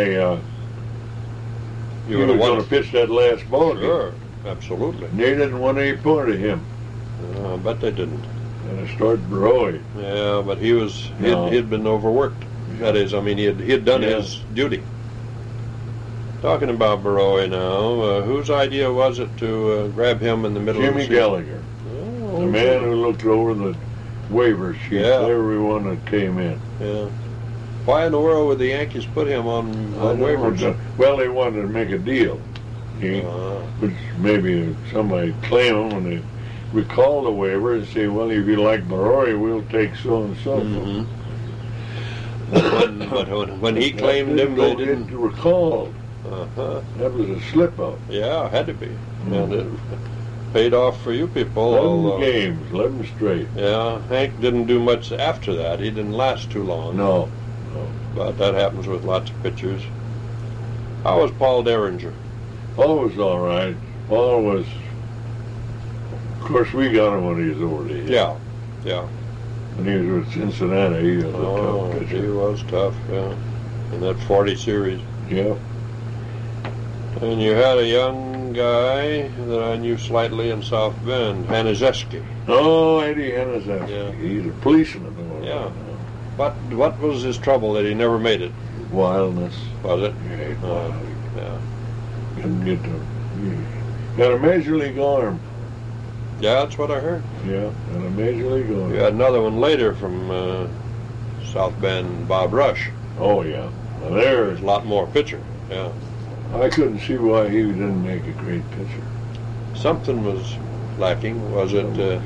he You was would have going won. to pitch that last ball game. Sure. Absolutely. And they didn't want any part of him. I bet they didn't. And it started Roy. Yeah, but No. he'd been overworked. That is, I mean, he had done Yeah. his duty. Talking about Baroy now, whose idea was it to grab him in the middle of the Jimmy season? Gallagher, Oh, the man who looked over the waiver sheets, Yeah. everyone that came in. Yeah. Why in the world would the Yankees put him on waivers? Well, they wanted to make a deal. Which maybe somebody claim him and they recall the waiver and say, well, if you like Baroy, we'll take so and so. Mm-hmm. But when he claimed him, they didn't. recall. Uh-huh. That was a slip up. Yeah, had to be. And it paid off for you people. 11 games, 11 straight. Yeah, Hank didn't do much after that. He didn't last too long. No. But that happens with lots of pitchers. How was Paul Derringer? Paul was all right. Paul was, of course, we got him when he was over the age. Yeah, yeah. When he was with Cincinnati, he was a tough He pitcher. was tough, yeah. In that 40 series. Yeah. And you had a young guy that I knew slightly in South Bend, Haniszewski. Oh, Eddie Haniszewski. Yeah. He's a policeman. Yeah. What was his trouble that he never made it? Wildness. Was it? Yeah, he's Oh, wild. yeah. Couldn't get to. He got a major league arm. Yeah, that's what I heard. Yeah, got a major league arm. You had another one later from South Bend, Bob Rush. Oh yeah. Now There's a lot more pitcher. Yeah. I couldn't see why he didn't make a great pitcher. Something was lacking. Was it Yeah.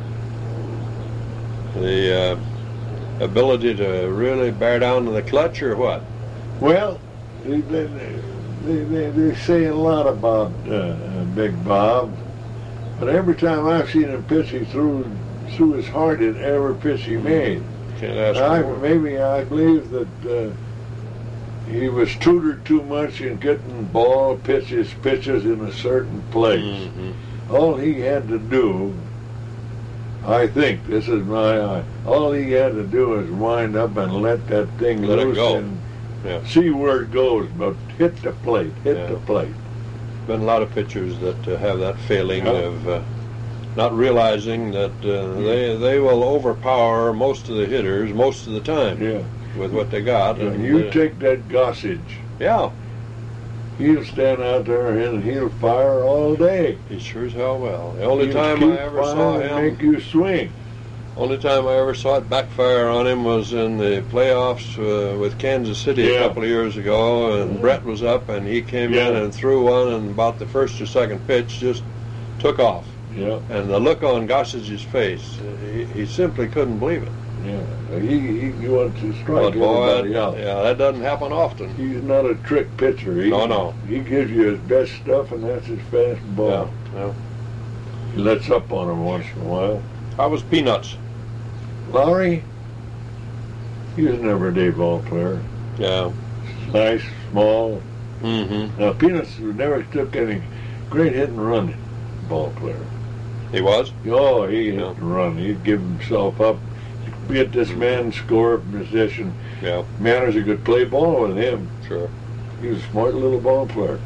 the ability to really bear down to the clutch, or what? Well, they say a lot about Big Bob, but every time I've seen him pitch, he threw his heart in every pitch he made. Can't ask I for more. believe that he was tutored too much in getting ball pitches in a certain place. Mhm. All he had to do, I think, this is my all he had to do is wind up and let that thing Let it loose go. and Yeah. see where it goes, but hit the plate, Yeah. the plate. Been a lot of pitchers that have that failing Yeah. of not realizing that they will overpower most of the hitters most of the time Yeah. with what they got. And And you take that Gossage, yeah, he'll stand out there and he'll fire all day. he sure as hell will. The only He'll time keep I ever saw firing and him, make you swing. only time I ever saw it backfire on him was in the playoffs with Kansas City Yeah. a couple of years ago, and Brett was up and he came in Yeah. and threw one, and about the first or second pitch just took off. Yeah, And the look on Gossage's face, he simply couldn't believe it. yeah. He wants to strike But boy, everybody out. yeah, that doesn't happen often. He's not a trick pitcher. No. He gives you his best stuff, and that's his fastball. Yeah. He lets up on him once in a while. How was Peanuts? Lowry, he was an everyday ball player. Yeah. Nice, small. Mm-hmm. Now, Peanuts never took any great hit and run ball player. He was? Oh, he hit Yeah. and run. He'd give himself up. Get this man score position. Yeah, Manners could play ball with him. sure. He was a smart little ball player.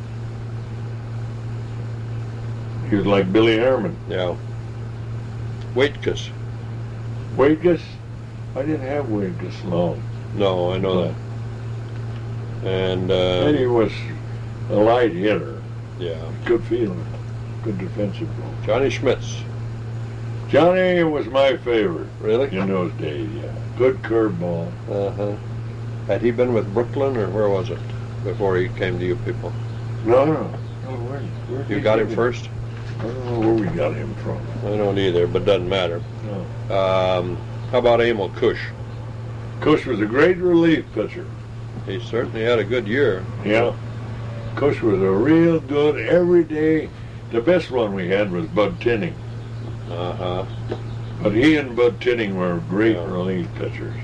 He was like Billy Harmon. Yeah. Waitkus. Waitkus? I didn't have Waitkus long. No, I know that. And, And he was a light hitter. yeah. Good fielder. Good defensive ball. Johnny Schmitz. Johnny was my favorite Really? in those days, yeah. Good curveball. Uh-huh. Had he been with Brooklyn, or where was it before he came to you people? No. Where You got him first? I don't know where we got him from. I don't either, but doesn't matter. No. How about Emil Kush? Cush was a great relief pitcher. He certainly had a good year. Yeah. Cush was a real good everyday. The best one we had was Bud Tinning. Uh-huh. But he and Bud Tinning were great Yeah. relief pitchers.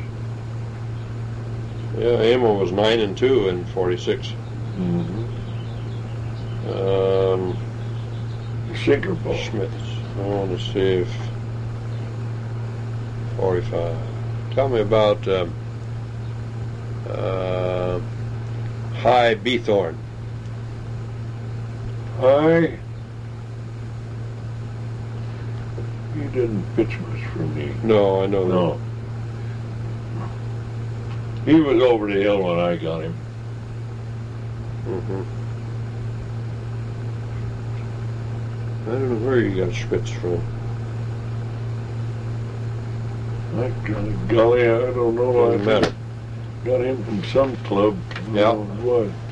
Yeah, Emil was 9-2 in 46. Mm-hmm. Sinker ball. Schmitz. I want to see if 45. Tell me about High Beethorn. He didn't pitch much for me. No, I know that. No. He was over the hill when I got him. Mm-hmm. I don't know where you got Schmitz from. Golly, I don't know. Doesn't matter. Got him from some club. I don't Yeah. know what.